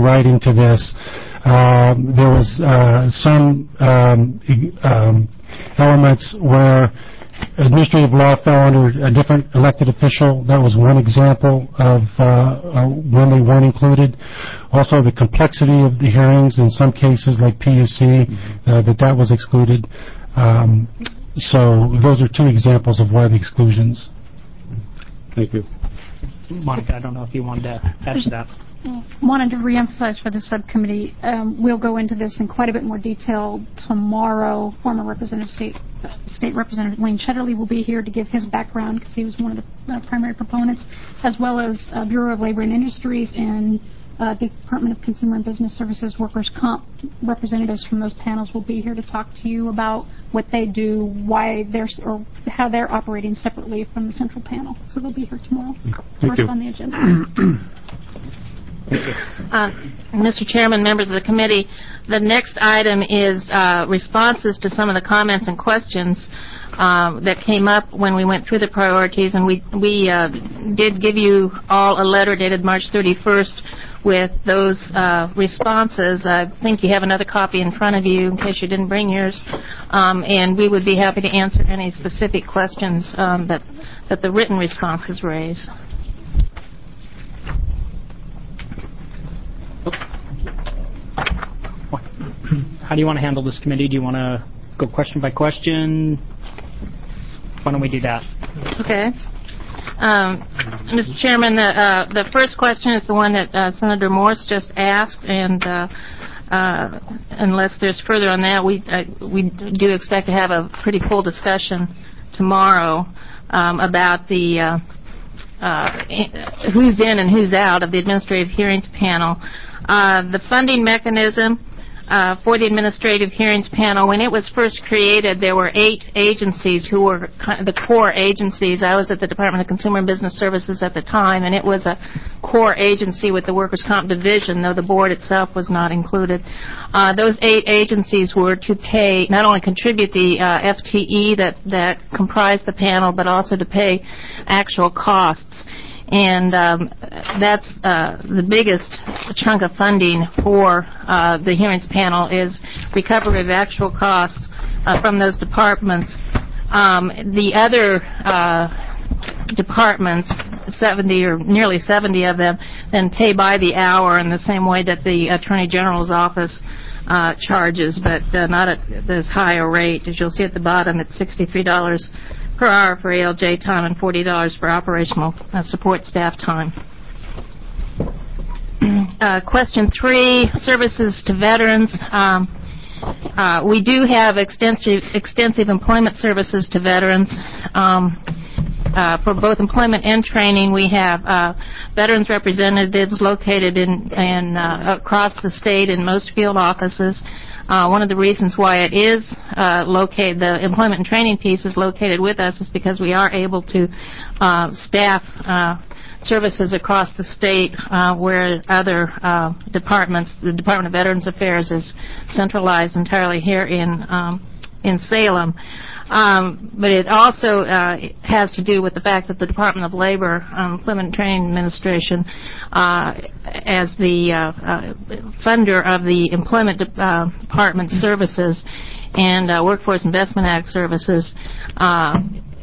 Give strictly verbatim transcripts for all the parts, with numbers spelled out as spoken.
writing to this. Um, there was uh, some um, um, elements where administrative law fell under a different elected official. That was one example of uh, uh, when they weren't included. Also, the complexity of the hearings in some cases, like P U C, mm-hmm. uh, that that was excluded. Um, so those are two examples of why the exclusions. Thank you. Monica, I don't know if you wanted to add to that. Wanted to reemphasize for the subcommittee, um, we'll go into this in quite a bit more detail tomorrow. Former Representative State uh, State Representative Wayne Chetterly will be here to give his background because he was one of the uh, primary proponents, as well as uh, Bureau of Labor and Industries and uh, Department of Consumer and Business Services Workers' Comp representatives from those panels will be here to talk to you about what they do, why they're or how they're operating separately from the central panel. So they'll be here tomorrow. Thank First you. on the agenda. Uh, Mister Chairman, members of the committee, the next item is uh, responses to some of the comments and questions uh, that came up when we went through the priorities, and we we uh, did give you all a letter dated March thirty-first with those uh, responses. I think you have another copy in front of you in case you didn't bring yours, um, and we would be happy to answer any specific questions um, that that the written responses raise. How do you want to handle this committee? Do you want to go question by question? Why don't we do that? Okay. Um, Mister Chairman, the, uh, the first question is the one that uh, Senator Morse just asked, and uh, uh, unless there's further on that, we uh, we do expect to have a pretty full discussion tomorrow um, about the uh, uh, who's in and who's out of the Administrative Hearings Panel. Uh, the funding mechanism Uh, for the Administrative Hearings Panel, when it was first created, there were eight agencies who were the core agencies. I was at the Department of Consumer and Business Services at the time, and it was a core agency with the Workers' Comp Division, though the board itself was not included. Uh, those eight agencies were to pay, not only contribute the uh, F T E that, that comprised the panel, but also to pay actual costs. And um, that's uh, the biggest chunk of funding for uh, the hearings panel is recovery of actual costs uh, from those departments. Um, the other uh, departments, seventy or nearly seventy of them, then pay by the hour in the same way that the Attorney General's office uh, charges, but uh, not at this higher rate. As you'll see at the bottom, it's sixty-three dollars per hour for A L J time and forty dollars for operational uh, support staff time. Uh, question three, services to veterans. Um, uh, we do have extensive, extensive employment services to veterans. Um, uh, for both employment and training, we have uh, veterans representatives located in, in uh, across the state in most field offices. Uh, one of the reasons why it is uh, located, the employment and training piece is located with us is because we are able to uh, staff uh, services across the state uh, where other uh, departments, the Department of Veterans Affairs is centralized entirely here in um, in Salem. Um, but it also uh, has to do with the fact that the Department of Labor, um, Employment and Training Administration, uh, as the uh, uh, funder of the Employment de- uh, Department services and uh, Workforce Investment Act services, uh,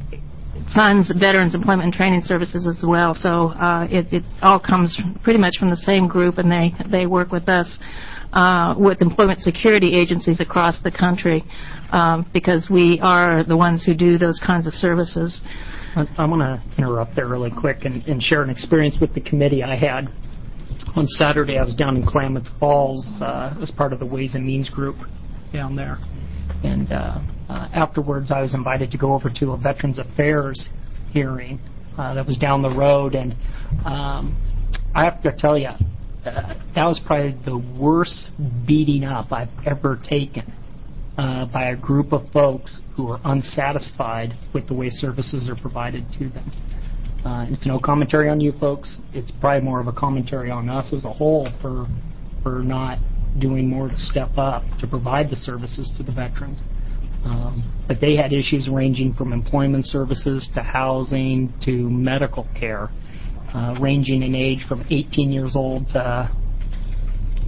funds Veterans Employment and Training Services as well. So uh, it, it all comes pretty much from the same group, and they, they work with us. Uh, with employment security agencies across the country um, because we are the ones who do those kinds of services. I, I want to interrupt there really quick and, and share an experience with the committee I had. On Saturday, I was down in Klamath Falls uh, as part of the Ways and Means group down there. And uh, uh, afterwards, I was invited to go over to a Veterans Affairs hearing uh, that was down the road. And um, I have to tell you, Uh, that was probably the worst beating up I've ever taken uh, by a group of folks who are unsatisfied with the way services are provided to them. Uh, it's no commentary on you folks. It's probably more of a commentary on us as a whole for for not doing more to step up to provide the services to the veterans. Um, but they had issues ranging from employment services to housing to medical care. Uh, ranging in age from eighteen years old to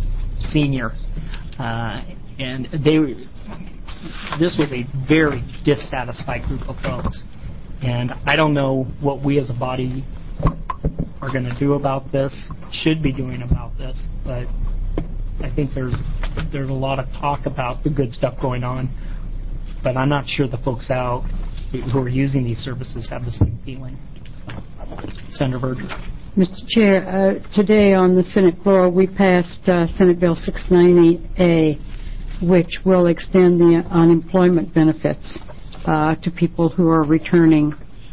senior, uh, and they this was a very dissatisfied group of folks. And I don't know what we as a body are going to do about this, should be doing about this, but I think there's there's a lot of talk about the good stuff going on, but I'm not sure the folks out who are using these services have the same feeling. So, Senator Verger. Mister Chair, uh, today on the Senate floor we passed uh, Senate Bill six ninety A, which will extend the unemployment benefits uh, to people who are returning.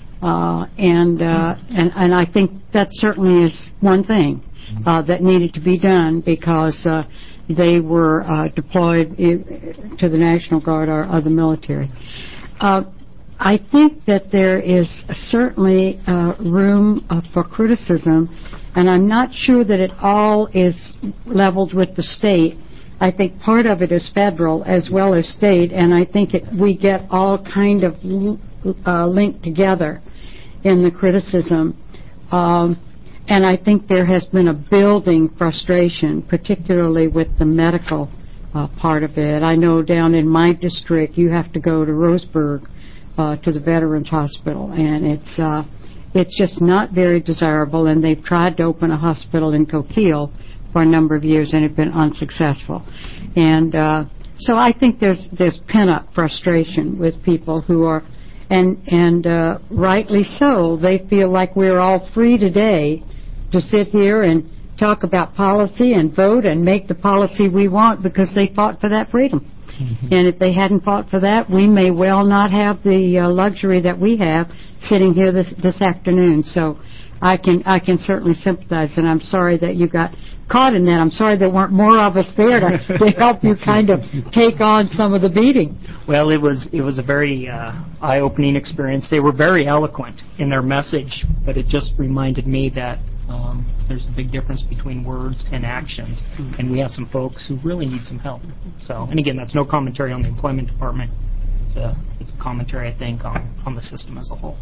Uh, and, uh, and and I think that certainly is one thing uh, that needed to be done, because uh, they were uh, deployed in, to the National Guard or other military. Uh, I think that there is certainly uh, room uh, for criticism, and I'm not sure that it all is leveled with the state. I think part of it is federal as well as state, and I think it, we get all kind of uh, linked together in the criticism. Um, and I think there has been a building frustration, particularly with the medical uh, part of it. I know down in my district you have to go to Roseburg uh, to the Veterans Hospital, and it's uh, it's just not very desirable, and they've tried to open a hospital in Coquille for a number of years and have been unsuccessful. And uh, so I think there's there's pent-up frustration with people who are, and and uh, rightly so, they feel like we're all free today to sit here and talk about policy and vote and make the policy we want because they fought for that freedom. Mm-hmm. And if they hadn't fought for that, we may well not have the uh, luxury that we have sitting here this this afternoon. So I can I can certainly sympathize, and I'm sorry that you got caught in that. I'm sorry there weren't more of us there to, to help you kind of take on some of the beating. Well, it was it was a very uh, eye-opening experience. They were very eloquent in their message, but it just reminded me that um, there's a big difference between words and actions, and we have some folks who really need some help. So, and again, that's no commentary on the employment department. It's a it's a commentary, I think, on on the system as a whole.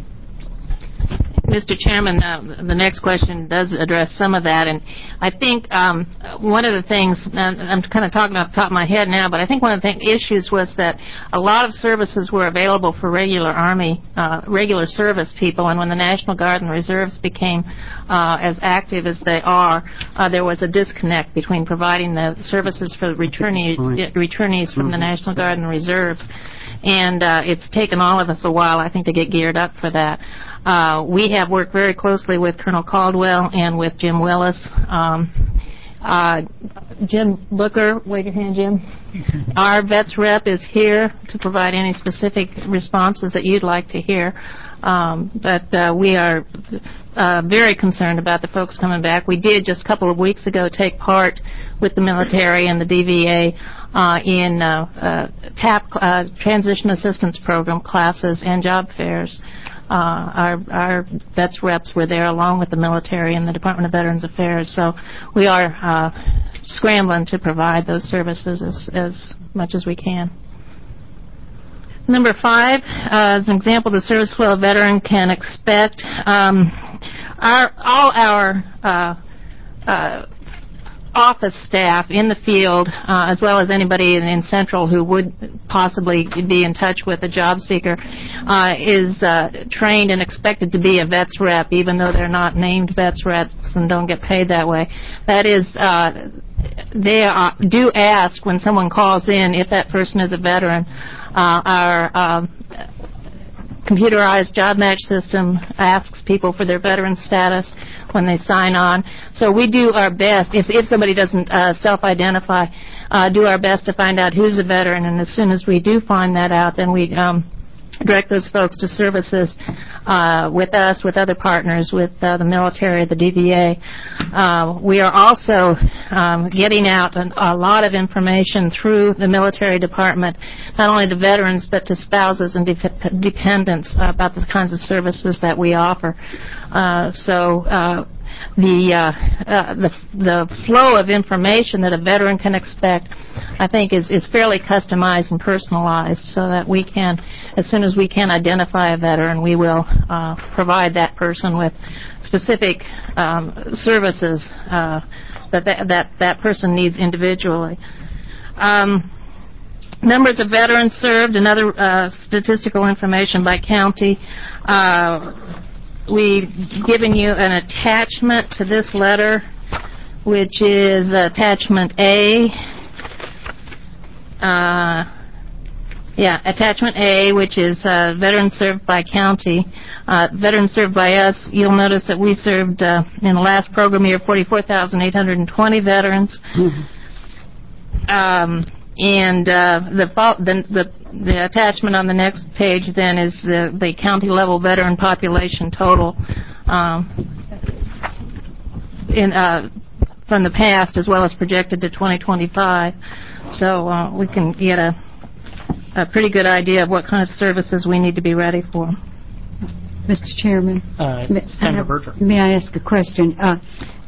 Mister Chairman, uh, the next question does address some of that, and I think um, one of the things, uh, I'm kind of talking off the top of my head now, but I think one of the th- issues was that a lot of services were available for regular Army, uh, regular service people, and when the National Guard and Reserves became uh, as active as they are, uh, there was a disconnect between providing the services for returnee- returnees from the National Guard and Reserves. And uh, it's taken all of us a while, I think, to get geared up for that. Uh, we have worked very closely with Colonel Caldwell and with Jim Willis. Um, uh, Jim Booker, wave your hand, Jim. Our vets rep is here to provide any specific responses that you'd like to hear. Um, but uh, we are uh, very concerned about the folks coming back. We did just a couple of weeks ago take part with the military and the D V A uh, in uh, uh, TAP, uh, Transition Assistance Program classes and job fairs. Uh, our, our vets reps were there along with the military and the Department of Veterans Affairs. So we are uh, scrambling to provide those services as, as much as we can. Number five, uh, as an example, the service flow a veteran can expect. Um, our, all our uh, uh, office staff in the field, uh, as well as anybody in, in Central who would possibly be in touch with a job seeker, uh, is uh, trained and expected to be a vets rep, even though they're not named vets reps and don't get paid that way. That is, uh, they are, do ask when someone calls in if that person is a veteran. Uh, our um, computerized job match system asks people for their veteran status when they sign on. So we do our best, if, if somebody doesn't uh, self-identify, uh, do our best to find out who's a veteran, and as soon as we do find that out, then we um, direct those folks to services uh, with us, with other partners, with uh, the military, the D V A. Uh, we are also um, getting out an, a lot of information through the military department, not only to veterans but to spouses and de- dependents uh, about the kinds of services that we offer. Uh, so uh, the, uh, uh, the the flow of information that a veteran can expect, I think, is, is fairly customized and personalized, so that we can, as soon as we can identify a veteran, we will uh, provide that person with specific um, services uh, that that that, that person needs individually. Um, numbers of veterans served and other uh, statistical information by county. Uh, we've given you an attachment to this letter, which is attachment A. Uh, yeah, attachment A, which is uh, veterans served by county. Uh, veterans served by us, you'll notice that we served uh, in the last program year forty-four thousand eight hundred twenty veterans. Mm-hmm. Um, and uh, the, the, the, the attachment on the next page then is the, the county level veteran population total um, in uh, from the past as well as projected to twenty twenty-five. So uh, we can get a, a pretty good idea of what kind of services we need to be ready for. Mister Chairman, Uh, may, Senator I Berger. have, may I ask a question? Uh,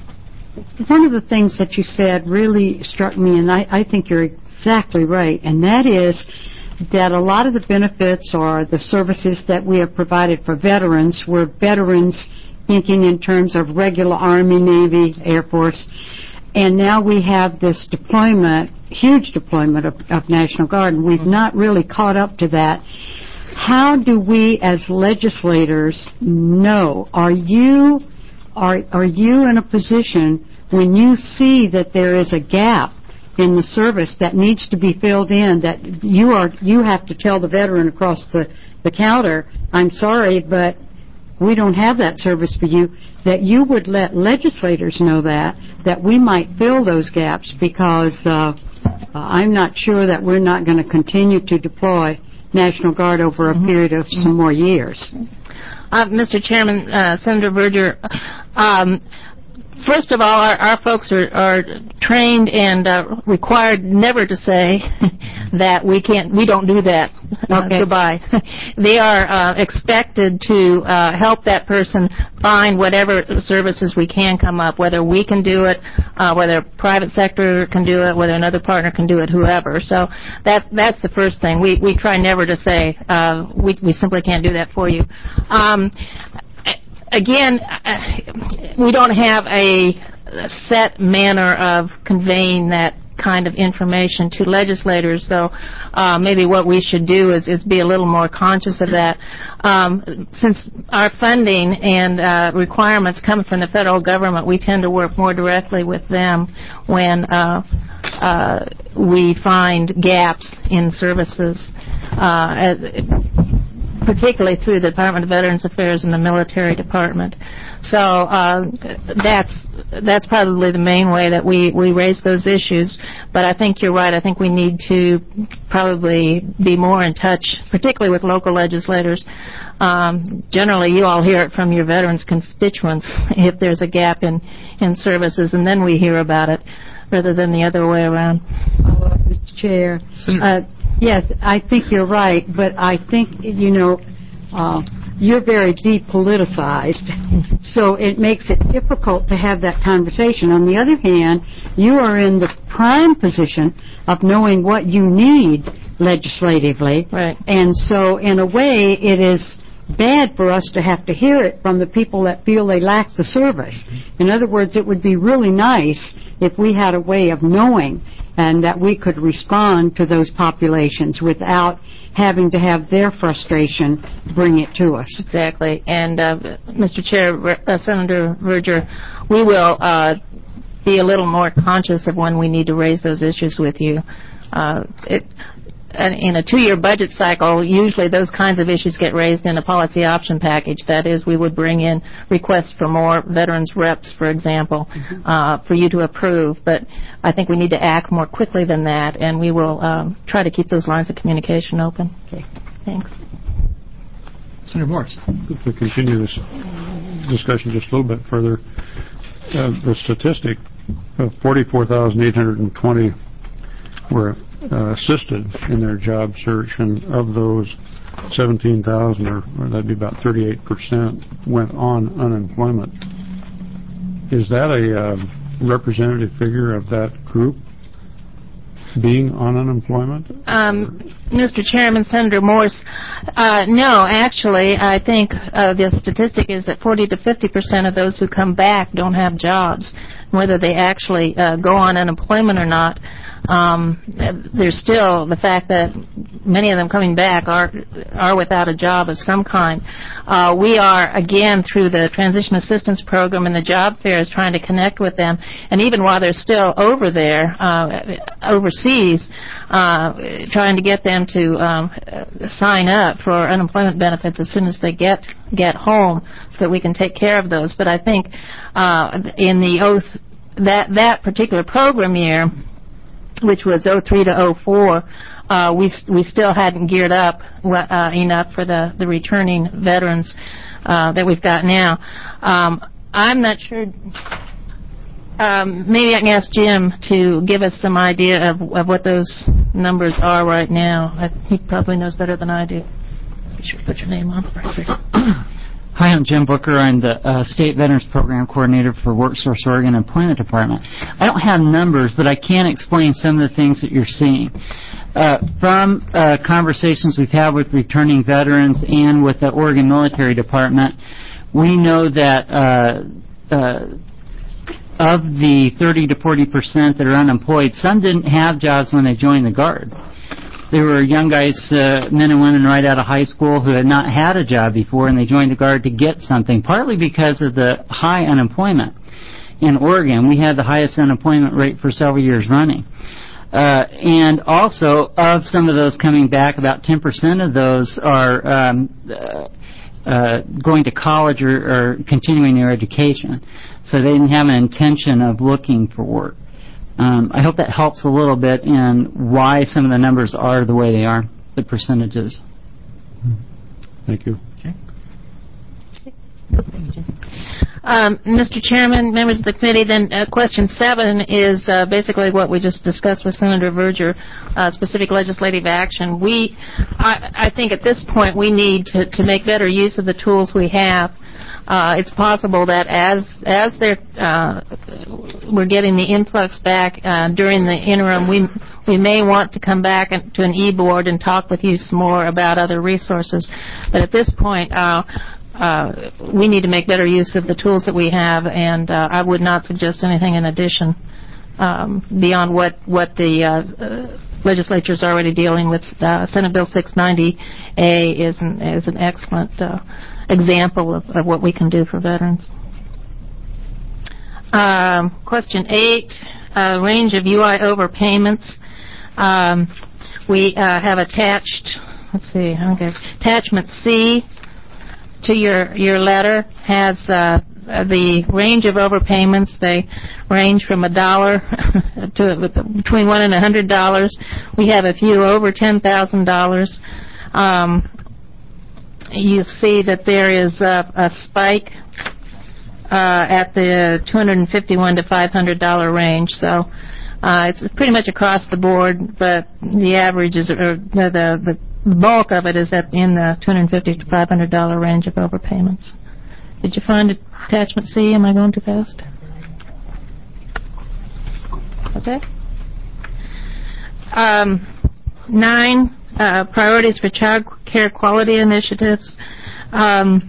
one of the things that you said really struck me, and I, I think you're exactly right, and that is that a lot of the benefits or the services that we have provided for veterans were veterans thinking in terms of regular Army, Navy, Air Force, and now we have this deployment, huge deployment of, of National Guard, and we've not really caught up to that. How do we as legislators know? Are you are are you in a position when you see that there is a gap in the service that needs to be filled in, that you are you have to tell the veteran across the, the counter, I'm sorry, but we don't have that service for you, that you would let legislators know that, that we might fill those gaps, because uh, I'm not sure that we're not going to continue to deploy National Guard over a mm-hmm. period of some more years. Uh, Mister Chairman, uh, Senator Berger, um, first of all, our, our folks are, are trained and uh, required never to say that we can't, we don't do that. Uh, okay. Goodbye. They are uh, expected to uh, help that person find whatever services we can come up, whether we can do it, uh, whether private sector can do it, whether another partner can do it, whoever. So that that's the first thing. We we try never to say uh, we we simply can't do that for you. Um, Again, we don't have a set manner of conveying that kind of information to legislators, though uh, maybe what we should do is, is be a little more conscious of that. Um, since our funding and uh, requirements come from the federal government, we tend to work more directly with them when uh, uh, we find gaps in services. Uh, particularly through the Department of Veterans Affairs and the Military Department. So uh, that's that's probably the main way that we, we raise those issues. But I think you're right. I think we need to probably be more in touch, particularly with local legislators. Um, generally, you all hear it from your veterans constituents if there's a gap in, in services, and then we hear about it rather than the other way around. Uh, Mister Chair, uh, yes, I think you're right, but I think, you know, uh, you're very depoliticized, so it makes it difficult to have that conversation. On the other hand, you are in the prime position of knowing what you need legislatively, right. And so in a way it is bad for us to have to hear it from the people that feel they lack the service. In other words, it would be really nice if we had a way of knowing and that we could respond to those populations without having to have their frustration bring it to us. Exactly. And, uh, Mister Chair, uh, Senator Berger, we will uh, be a little more conscious of when we need to raise those issues with you. Uh, it, in a two-year budget cycle, usually those kinds of issues get raised in a policy option package. That is, we would bring in requests for more veterans reps, for example, mm-hmm. uh, for you to approve. But I think we need to act more quickly than that, and we will um, try to keep those lines of communication open. Okay. Thanks. Senator Morris. To continue this discussion just a little bit further, uh, the statistic of forty-four thousand eight hundred twenty were Uh, assisted in their job search, and of those seventeen thousand, or, or that'd be about thirty-eight percent, went on unemployment. Is that a uh, representative figure of that group? being on unemployment? Um, Mister Chairman, Senator Morse, uh, no, actually, I think uh, the statistic is that forty to fifty percent of those who come back don't have jobs. Whether they actually uh, go on unemployment or not, um, there's still the fact that many of them coming back are are without a job of some kind. Uh, we are, again, through the Transition Assistance Program and the job fairs, trying to connect with them. And even while they're still over there, uh, overseas, uh, trying to get them to um, sign up for unemployment benefits as soon as they get get home, so that we can take care of those. But I think uh, in the oath that that particular program year, which was oh three to oh four, uh, we we still hadn't geared up uh, enough for the the returning veterans uh, that we've got now. Um, I'm not sure. Um, maybe I can ask Jim to give us some idea of, of what those numbers are right now. I, he probably knows better than I do. Be sure to put your name on right there. Hi, I'm Jim Booker. I'm the uh, State Veterans Program Coordinator for WorkSource Oregon Employment Department. I don't have numbers, but I can explain some of the things that you're seeing. Uh, from uh, conversations we've had with returning veterans and with the Oregon Military Department, we know that uh, uh, of the thirty to forty percent that are unemployed, some didn't have jobs when they joined the Guard. There were young guys, uh, men and women right out of high school who had not had a job before, and they joined the Guard to get something, partly because of the high unemployment. In Oregon, we had the highest unemployment rate for several years running. Uh, and also, of some of those coming back, about ten percent of those are um, uh, uh, going to college or, or continuing their education. So they didn't have an intention of looking for work. Um, I hope that helps a little bit in why some of the numbers are the way they are, the percentages. Thank you. Okay. Um, Mister Chairman, members of the committee, then uh, question seven is uh, basically what we just discussed with Senator Verger, uh, specific legislative action. We, I, I think at this point we need to, to make better use of the tools we have. Uh, it's possible that as as they're, uh, we're getting the influx back uh, during the interim, we we may want to come back to an e-board and talk with you some more about other resources. But at this point, uh, uh, we need to make better use of the tools that we have, and uh, I would not suggest anything in addition um, beyond what what the uh, uh, legislature is already dealing with. Uh, Senate Bill six ninety A is an is an excellent Uh, example of, of what we can do for veterans. Um, question eight, uh, range of U I overpayments. Um, we uh, have attached, let's see, okay, attachment C to your your letter has uh, the range of overpayments. They range from a dollar to between one and a hundred dollars. We have a few over ten thousand dollars. Um, You see that there is a, a spike uh, at the two hundred fifty-one to five hundred dollar range. So uh, it's pretty much across the board, but the average is, or the the bulk of it is at in the two hundred fifty to five hundred dollar range of overpayments. Did you find attachment C? Am I going too fast? Okay. Um, nine. Uh, priorities for child care quality initiatives. Um,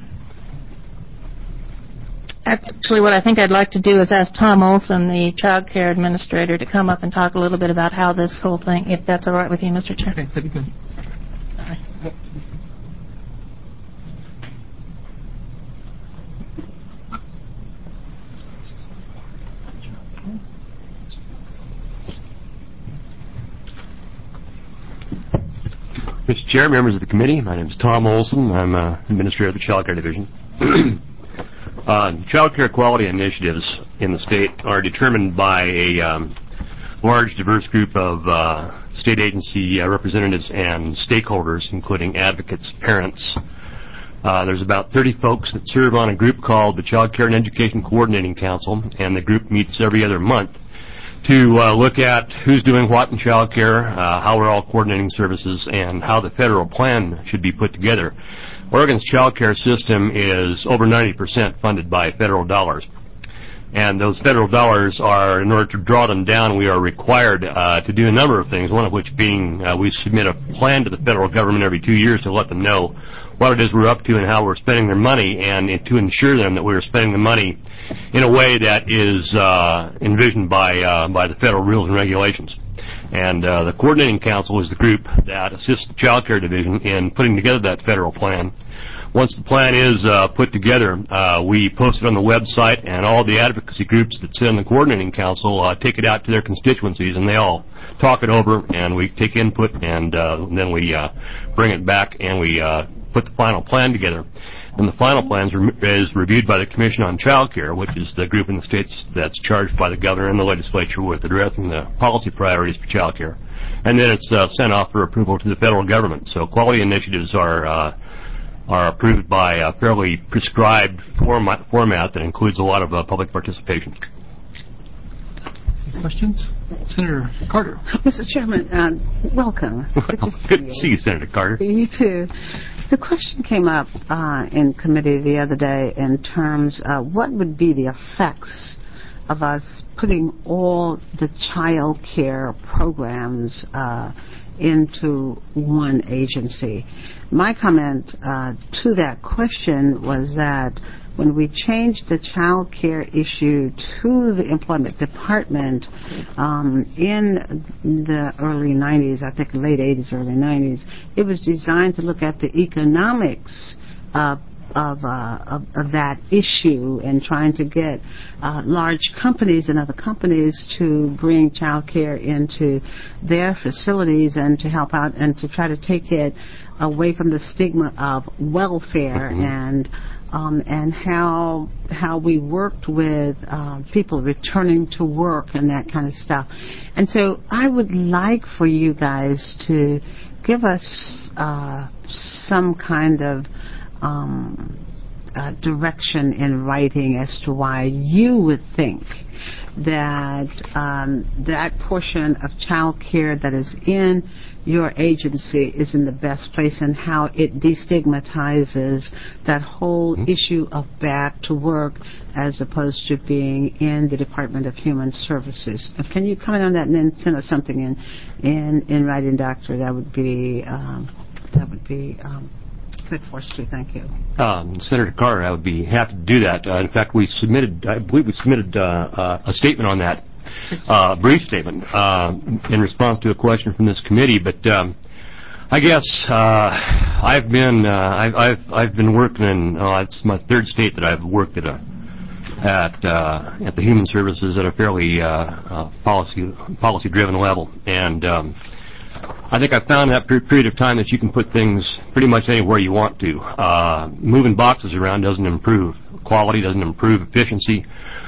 actually, what I think I'd like to do is ask Tom Olson, the child care administrator, to come up and talk a little bit about how this whole thing, if that's all right with you, Mister Chair. Okay, that'd be good. Sorry. Mister Chair, members of the committee, my name is Tom Olson. I'm uh, Administrator of the Child Care Division. uh, child care quality initiatives in the state are determined by a um, large, diverse group of uh, state agency uh, representatives and stakeholders, including advocates, parents. Uh, there's about thirty folks that serve on a group called the Child Care and Education Coordinating Council, and the group meets every other month to uh, look at who's doing what in child care, uh, how we're all coordinating services, and how the federal plan should be put together. Oregon's child care system is over ninety percent funded by federal dollars. And those federal dollars are, in order to draw them down, we are required uh, to do a number of things, one of which being uh, we submit a plan to the federal government every two years to let them know what it is we're up to and how we're spending their money, and to ensure them that we're spending the money in a way that is uh, envisioned by uh, by the federal rules and regulations. And uh, the Coordinating Council is the group that assists the Child Care Division in putting together that federal plan. Once the plan is uh, put together, uh, we post it on the website, and all the advocacy groups that sit in the Coordinating Council uh, take it out to their constituencies, and they all talk it over, and we take input, and uh, then we uh, bring it back, and we uh, put the final plan together. And the final plan is reviewed by the Commission on Child Care, which is the group in the states that's charged by the governor and the legislature with addressing the policy priorities for child care. And then it's uh, sent off for approval to the federal government. So quality initiatives are uh, are approved by a fairly prescribed format, format that includes a lot of uh, public participation. Questions? Senator Carter. Mister Chairman, uh, welcome. Good to, Good to see you, Senator Carter. You too. The question came up uh, in committee the other day in terms of what would be the effects of us putting all the child care programs uh, into one agency. My comment uh, to that question was that when we changed the child care issue to the employment department um, in the early nineties, I think late eighties, early nineties, it was designed to look at the economics uh, of, uh, of of that issue and trying to get uh, large companies and other companies to bring child care into their facilities and to help out and to try to take it away from the stigma of welfare mm-hmm. and Um, and how how we worked with uh, people returning to work and that kind of stuff. And so I would like for you guys to give us uh, some kind of um, uh, direction in writing as to why you would think that um, that portion of child care that is in your agency is in the best place and how it destigmatizes that whole mm-hmm. issue of back to work as opposed to being in the Department of Human Services. Can you comment on that and then send us something in in, in writing, Doctor? That would be um, that would be um, good for us too. Thank you. Um, Senator Carter, I would be happy to do that. Uh, in fact, we submitted, I believe we submitted uh, uh, a statement on that. Uh, brief statement uh, in response to a question from this committee, but um, I guess uh, I've been uh, I've, I've I've been working in oh, it's my third state that I've worked at a at uh, at the Human Services at a fairly uh, uh, policy policy driven level, and um, I think I've found in that period of time that you can put things pretty much anywhere you want to. Uh, moving boxes around doesn't improve quality, doesn't improve efficiency.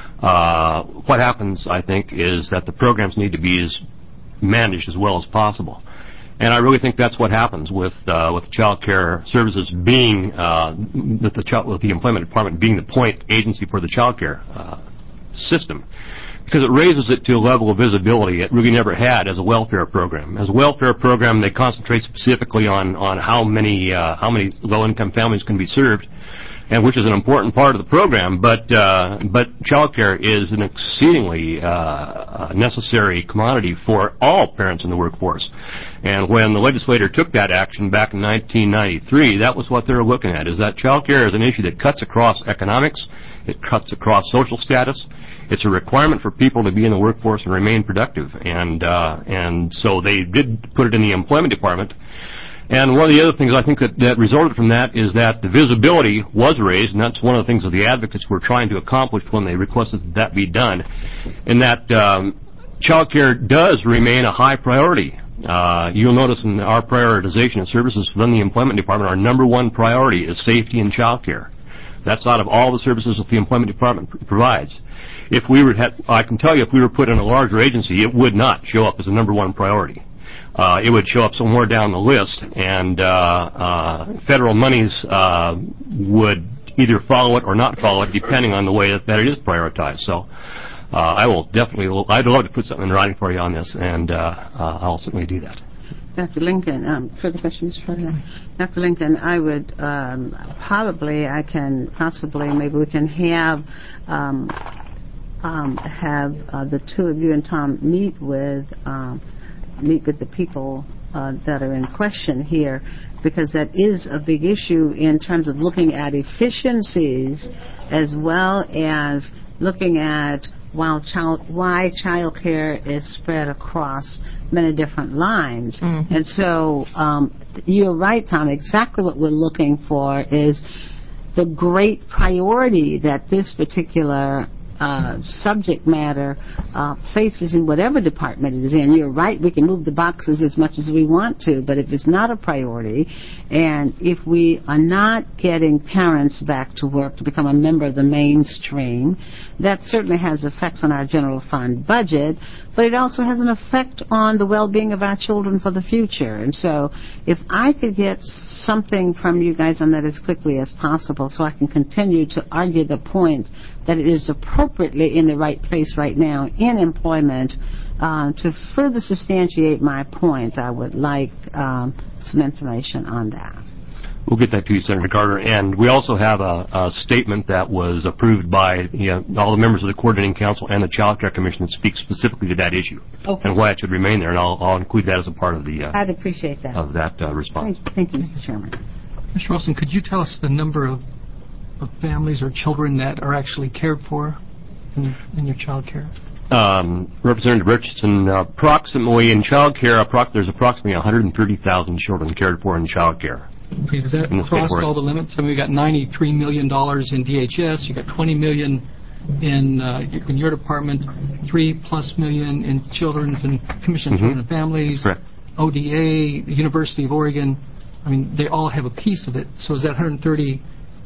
Uh, what happens, I think, is that the programs need to be as managed as well as possible. And I really think that's what happens with uh, with child care services being, uh, with, the child, with the employment department being the point agency for the child care uh, system. Because it raises it to a level of visibility it really never had as a welfare program. As a welfare program, they concentrate specifically on, on how many uh, how many low-income families can be served, and which is an important part of the program, but uh, but child care is an exceedingly uh, necessary commodity for all parents in the workforce. And when the legislator took that action back in nineteen ninety-three, that was what they were looking at, is that child care is an issue that cuts across economics, it cuts across social status. It's a requirement for people to be in the workforce and remain productive. And uh, and so they did put it in the employment department. And one of the other things I think that, that resulted from that is that the visibility was raised, and that's one of the things that the advocates were trying to accomplish when they requested that, that be done, in that um, child care does remain a high priority. Uh, you'll notice in our prioritization of services within the employment department, our number one priority is safety and child care. That's out of all the services that the employment department pr- provides. If we were, had, I can tell you, if we were put in a larger agency, it would not show up as a number one priority. Uh, it would show up somewhere down the list, and uh, uh, federal monies uh, would either follow it or not follow it, depending on the way that, that it is prioritized. So uh, I will definitely, I'd love to put something in writing for you on this, and uh, uh, I'll certainly do that. Doctor Lincoln, um, further questions, Mister President? Doctor Lincoln, I would um, probably, I can possibly, maybe we can have um, um, have uh, the two of you and Tom meet with um, meet with the people uh, that are in question here, because that is a big issue in terms of looking at efficiencies as well as looking at while child, why child care is spread across many different lines. Mm-hmm. And so um, you're right, Tom. Exactly what we're looking for is the great priority that this particular uh, subject matter uh, places in whatever department it is in. You're right, we can move the boxes as much as we want to, but if it's not a priority, and if we are not getting parents back to work to become a member of the mainstream, that certainly has effects on our general fund budget, but it also has an effect on the well-being of our children for the future. And so if I could get something from you guys on that as quickly as possible so I can continue to argue the point that it is appropriately in the right place right now in employment, uh, to further substantiate my point, I would like um, some information on that. We'll get that to you, Senator Carter. And we also have a, a statement that was approved by you know, all the members of the Coordinating Council and the Child Care Commission that speaks specifically to that issue okay. and why it should remain there. And I'll, I'll include that as a part of the uh, I'd appreciate that. of that uh, response. Thank, thank you, Mister Chairman. Mister Wilson, could you tell us the number of, of families or children that are actually cared for in, in your child care? Um, Representative Richardson, uh, approximately in child care, appro- there's approximately one hundred thirty thousand children cared for in child care. Okay, does that cross all the limits? I mean, we got ninety-three million dollars in D H S. You got twenty million dollars in uh, in your department, three plus million in Children's and Commission on mm-hmm. Children and Families, Correct. O D A, the University of Oregon. I mean, they all have a piece of it. So is that one hundred thirty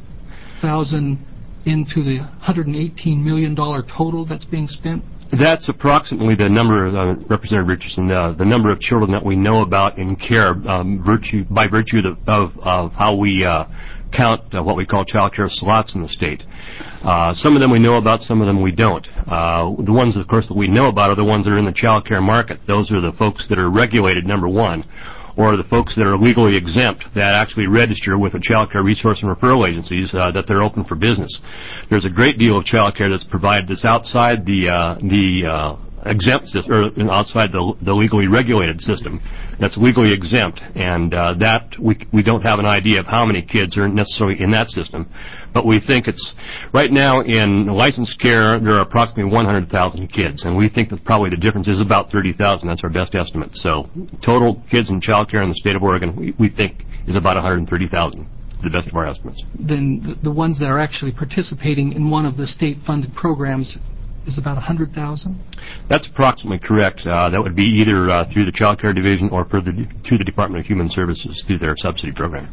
thousand into the one hundred eighteen million dollars total that's being spent? That's approximately the number, uh, Representative Richardson, uh, the number of children that we know about in care um, virtue, by virtue of, of, of how we uh, count uh, what we call child care slots in the state. Uh, some of them we know about, some of them we don't. Uh, the ones, of course, that we know about are the ones that are in the child care market. Those are the folks that are regulated, number one, or the folks that are legally exempt that actually register with the child care resource and referral agencies uh, that they're open for business. There's a great deal of child care that's provided that's outside the uh, the uh, exempt system, or outside the, the legally regulated system. That's legally exempt, and uh, that we we don't have an idea of how many kids are necessarily in that system. But we think it's, right now in licensed care, there are approximately one hundred thousand kids, and we think that probably the difference is about thirty thousand. That's our best estimate. So total kids in child care in the state of Oregon, we, we think, is about one hundred thirty thousand, to the best of our estimates. Then the, the ones that are actually participating in one of the state-funded programs is about one hundred thousand? That's approximately correct. Uh, that would be either uh, through the Child Care Division or for the, through the Department of Human Services through their subsidy program.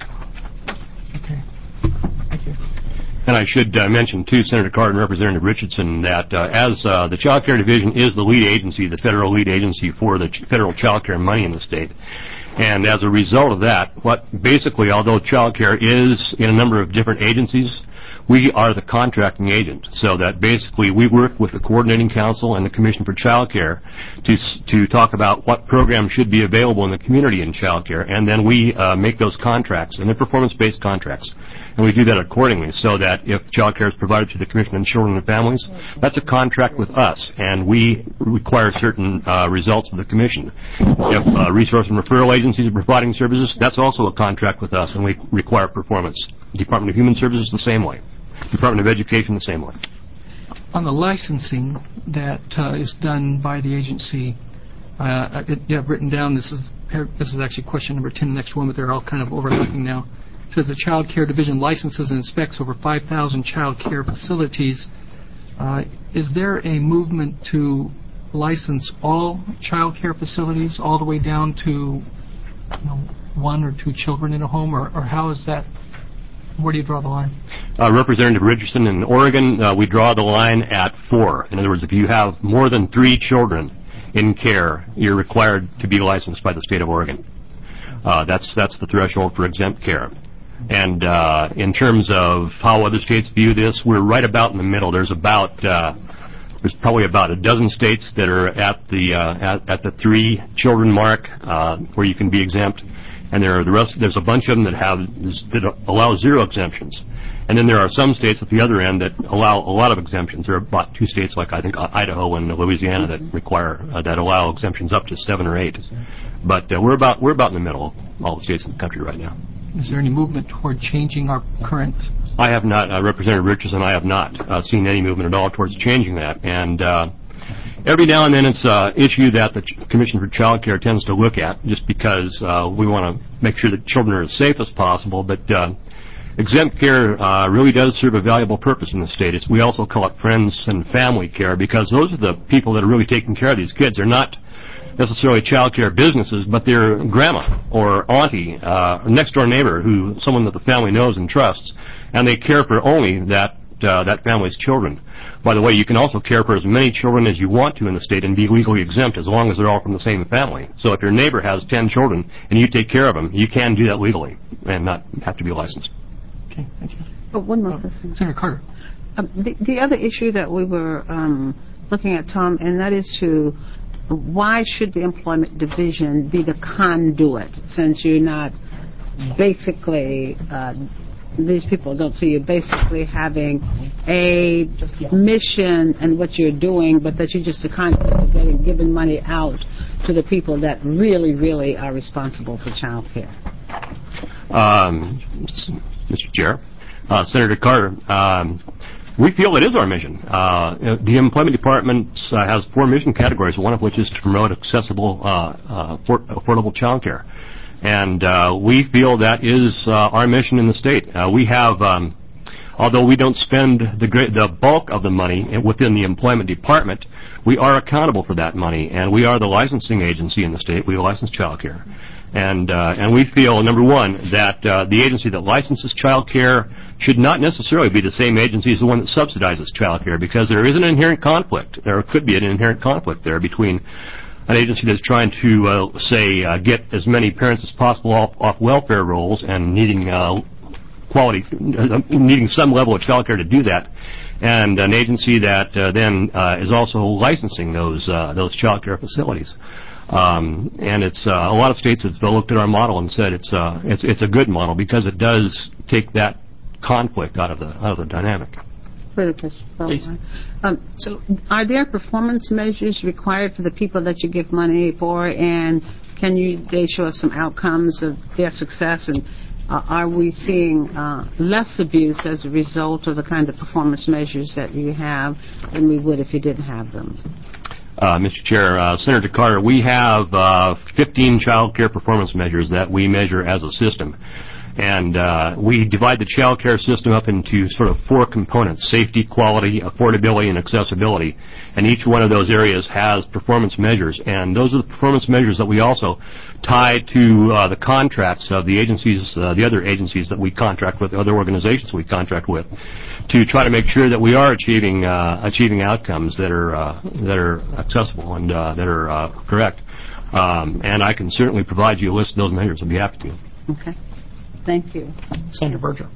Okay. Thank you. And I should uh, mention, too, Senator Carter and Representative Richardson, that uh, as uh, the Child Care Division is the lead agency, the federal lead agency for the ch- federal child care money in the state. And as a result of that, what basically, although child care is in a number of different agencies, we are the contracting agent. So that basically we work with the Coordinating Council and the Commission for Child Care to to talk about what programs should be available in the community in child care, and then we uh, make those contracts, and they're performance-based contracts. And we do that accordingly, so that if child care is provided to the Commission on Children and Families, that's a contract with us, and we require certain uh, results of the Commission. If uh, resource and referral agencies are providing services, that's also a contract with us, and we require performance. Department of Human Services, the same way. Department of Education, the same way. On the licensing that uh, is done by the agency, uh, it, you have written down, this is this is actually question number ten, the next one, but they're all kind of overlapping now. It says the Child Care Division licenses and inspects over five thousand child care facilities. Uh, is there a movement to license all child care facilities all the way down to you know, one or two children in a home, or, or how is that? Where do you draw the line? Uh, Representative Richardson, in Oregon, uh, we draw the line at four. In other words, if you have more than three children in care, you're required to be licensed by the state of Oregon. Uh, that's that's the threshold for exempt care. And uh, in terms of how other states view this, we're right about in the middle. There's about uh, there's probably about a dozen states that are at the uh, at, at the three children mark uh, where you can be exempt. And there are the rest. There's a bunch of them that have that allow zero exemptions, And then there are some states at the other end that allow a lot of exemptions. There are about two states, like I think Idaho and Louisiana, that require uh, that allow exemptions up to seven or eight. But uh, we're about we're about in the middle of all the states in the country right now. Is there any movement toward changing our current? I have not, uh, Representative Richardson, I have not uh, seen any movement at all towards changing that. And uh, every now and then it's an issue that the Ch- Commission for Child Care tends to look at, just because uh, we want to make sure that children are as safe as possible. But uh, exempt care uh, really does serve a valuable purpose in the state. It's, we also call it friends and family care, because those are the people that are really taking care of these kids. They're not necessarily child care businesses, but they're grandma or auntie, uh, or next door neighbor, who someone that the family knows and trusts, and they care for only that uh, that family's children. By the way, you can also care for as many children as you want to in the state and be legally exempt, as long as they're all from the same family. So if your neighbor has ten children and you take care of them, you can do that legally and not have to be licensed. Okay, thank you. Oh, one more question. Senator Carter. Um, the, the other issue that we were um, looking at, Tom, and that is to why should the Employment Division be the conduit, since you're not basically, uh, these people don't see you basically having a mission and what you're doing, but that you're just a conduit for getting given money out to the people that really, really are responsible for child care? Um, Mister Chair, uh, Senator Carter, um, we feel it is our mission. Uh, the Employment Department uh, has four mission categories, one of which is to promote accessible, uh, uh, affordable child care. And uh, we feel that is uh, our mission in the state. Uh, we have, um, although we don't spend the, great, the bulk of the money within the Employment Department, we are accountable for that money, and we are the licensing agency in the state. We license child care. And, uh, and we feel, number one, that uh, the agency that licenses child care should not necessarily be the same agency as the one that subsidizes child care, because there is an inherent conflict. There could be an inherent conflict there between an agency that's trying to, uh, say, uh, get as many parents as possible off, off welfare rolls and needing uh, quality, uh, needing some level of child care to do that, and an agency that uh, then uh, is also licensing those uh, those child care facilities. Um, and it's uh, a lot of states have looked at our model and said it's uh, it's it's a good model, because it does take that conflict out of the out of the dynamic. Further question. Um, so, are there performance measures required for the people that you give money for, and can you they show us some outcomes of their success, and uh, are we seeing uh, less abuse as a result of the kind of performance measures that you have than we would if you didn't have them? Uh, Mister Chair, uh, Senator Carter, we have uh, fifteen child care performance measures that we measure as a system. And uh, we divide the child care system up into sort of four components: safety, quality, affordability, and accessibility. And each one of those areas has performance measures. And those are the performance measures that we also tie to uh, the contracts of the agencies, uh, the other agencies that we contract with, the other organizations we contract with, to try to make sure that we are achieving uh, achieving outcomes that are uh, that are accessible and uh, that are uh, correct. Um, and I can certainly provide you a list of those measures. I'd be happy to. Okay. Thank you. Senator Berger.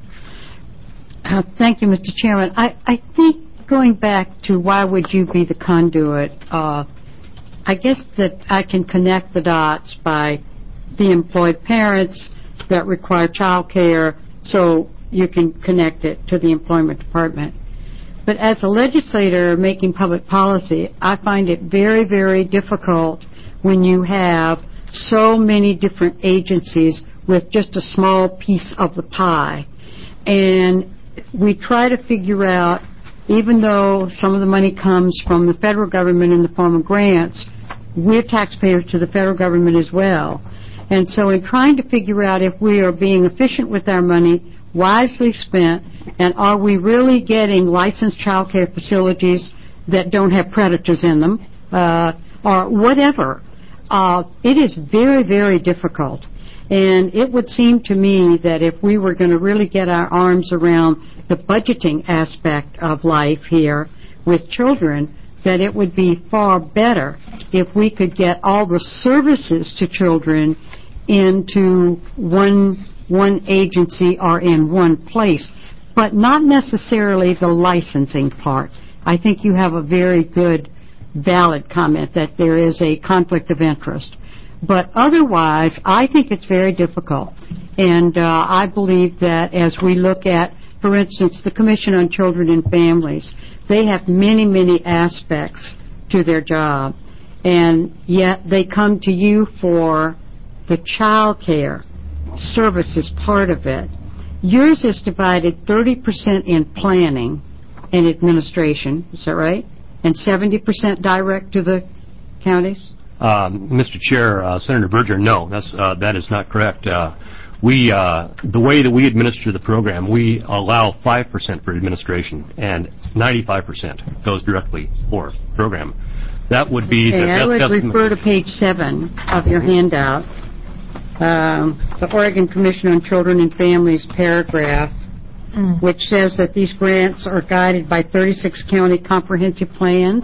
Uh, thank you, Mister Chairman. I, I think going back to why would you be the conduit, uh, I guess that I can connect the dots by the employed parents that require child care, so you can connect it to the Employment Department. But as a legislator making public policy, I find it very, very difficult when you have so many different agencies with just a small piece of the pie. And we try to figure out, even though some of the money comes from the federal government in the form of grants, we're taxpayers to the federal government as well. And so in trying to figure out if we are being efficient with our money, wisely spent, and are we really getting licensed child care facilities that don't have predators in them, uh, or whatever, uh, it is very, very difficult. And it would seem to me that if we were going to really get our arms around the budgeting aspect of life here with children, that it would be far better if we could get all the services to children into one one agency or in one place, but not necessarily the licensing part. I think you have a very good, valid comment that there is a conflict of interest. But otherwise, I think it's very difficult. And uh, I believe that as we look at for instance, the Commission on Children and Families, they have many, many aspects to their job, and yet they come to you for the child care services part of it. Yours is divided thirty percent in planning and administration, is that right? And seventy percent direct to the counties? Um, Mister Chair, uh, Senator Berger, no, that's, uh, that is not correct. Uh, we, uh, the way that we administer the program, we allow five percent for administration, and ninety-five percent goes directly for the program. That would be... Okay, the, I would that's, refer to page seven of your handout. Um, the Oregon Commission on Children and Families paragraph, mm. which says that these grants are guided by thirty-six county comprehensive plans,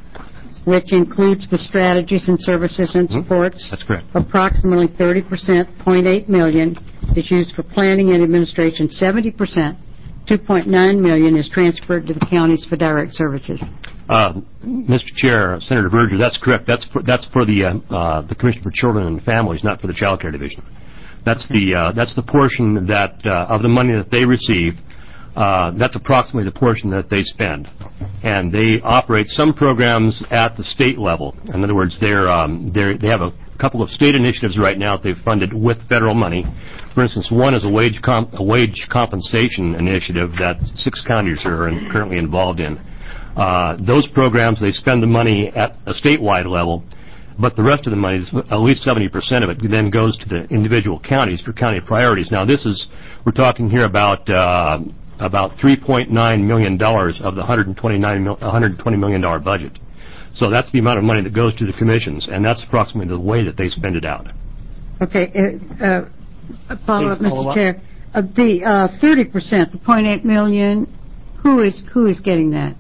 which includes the strategies and services and supports. That's correct. Approximately thirty percent, zero point eight million dollars, is used for planning and administration. seventy percent, two point nine million dollars, is transferred to the counties for direct services. Uh, Mister Chair, Senator Berger, that's correct. That's for, that's for the uh, uh, the Commission for Children and Families, not for the Child Care Division. That's the uh, that's the portion that uh, of the money that they receive. Uh, that's approximately the portion that they spend, and they operate some programs at the state level. In other words, they're, um, they're they have a couple of state initiatives right now that they've funded with federal money. For instance, one is a wage comp- a wage compensation initiative that six counties are in, currently involved in. Uh, those programs, they spend the money at a statewide level, but the rest of the money, at least seventy percent of it, then goes to the individual counties for county priorities. Now, this is, we're talking here about uh, about three point nine million dollars of the one hundred twenty-nine, one hundred twenty million dollars budget. So that's the amount of money that goes to the commissions, and that's approximately the way that they spend it out. Okay. Uh, uh, follow up, Mister follow up. Chair. Uh, the uh, thirty percent, the zero point eight million dollars, who is, who is getting that?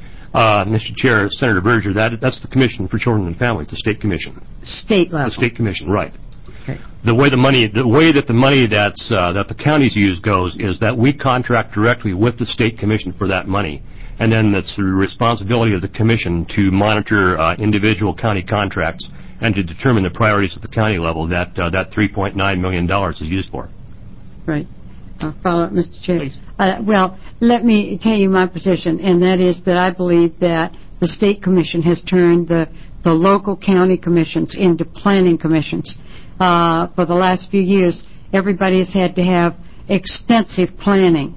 Uh, Mister Chair, Senator Berger, that, that's the Commission for Children and Families, the state commission. State level. The state commission, right. Okay. The way the money, the way that the money that's uh, that the counties use goes is that we contract directly with the state commission for that money, and then it's the responsibility of the commission to monitor uh, individual county contracts and to determine the priorities at the county level that uh, that three point nine million dollars is used for. Right. Uh, follow up, Mister Chair. Please. Uh, well, let me tell you my position, and that is that I believe that the state commission has turned the the local county commissions into planning commissions. Uh, for the last few years, everybody has had to have extensive planning.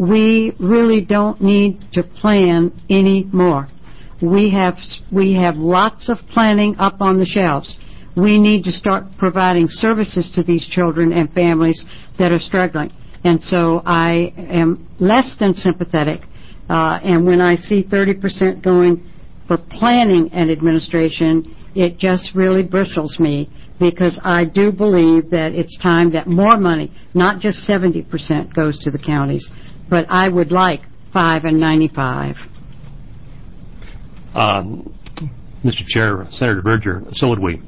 We really don't need to plan anymore. We have we have lots of planning up on the shelves. We need to start providing services to these children and families that are struggling. And so I am less than sympathetic. Uh, and when I see thirty percent going for planning and administration, it just really bristles me, because I do believe that it's time that more money, not just seventy percent, goes to the counties, but I would like five and ninety-five. Um, Mister Chair, Senator Berger, so would we.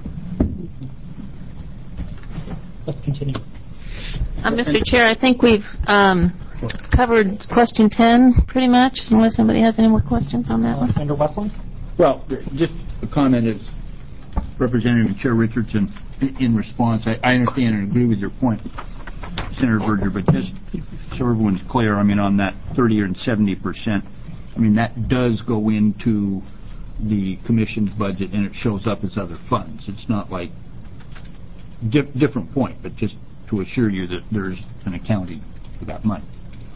Let's continue. Uh, Mister Chair, I think we've um, covered question ten pretty much, unless somebody has any more questions on that one. Senator Westland? Well, just a comment is Representative Chair Richardson, in, in response, I, I understand and agree with your point, Senator Berger, but just so everyone's clear, I mean, on that thirty and seventy percent, I mean, that does go into the commission's budget and it shows up as other funds. It's not like di- different point, but just to assure you that there's an accounting for that money.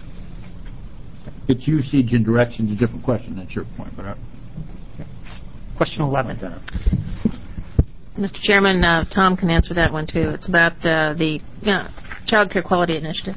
It's usage and direction is a different question. That's your point. But I, Question eleven. Mister Chairman, uh, Tom can answer that one too. It's about uh, the you know, Child Care Quality Initiative.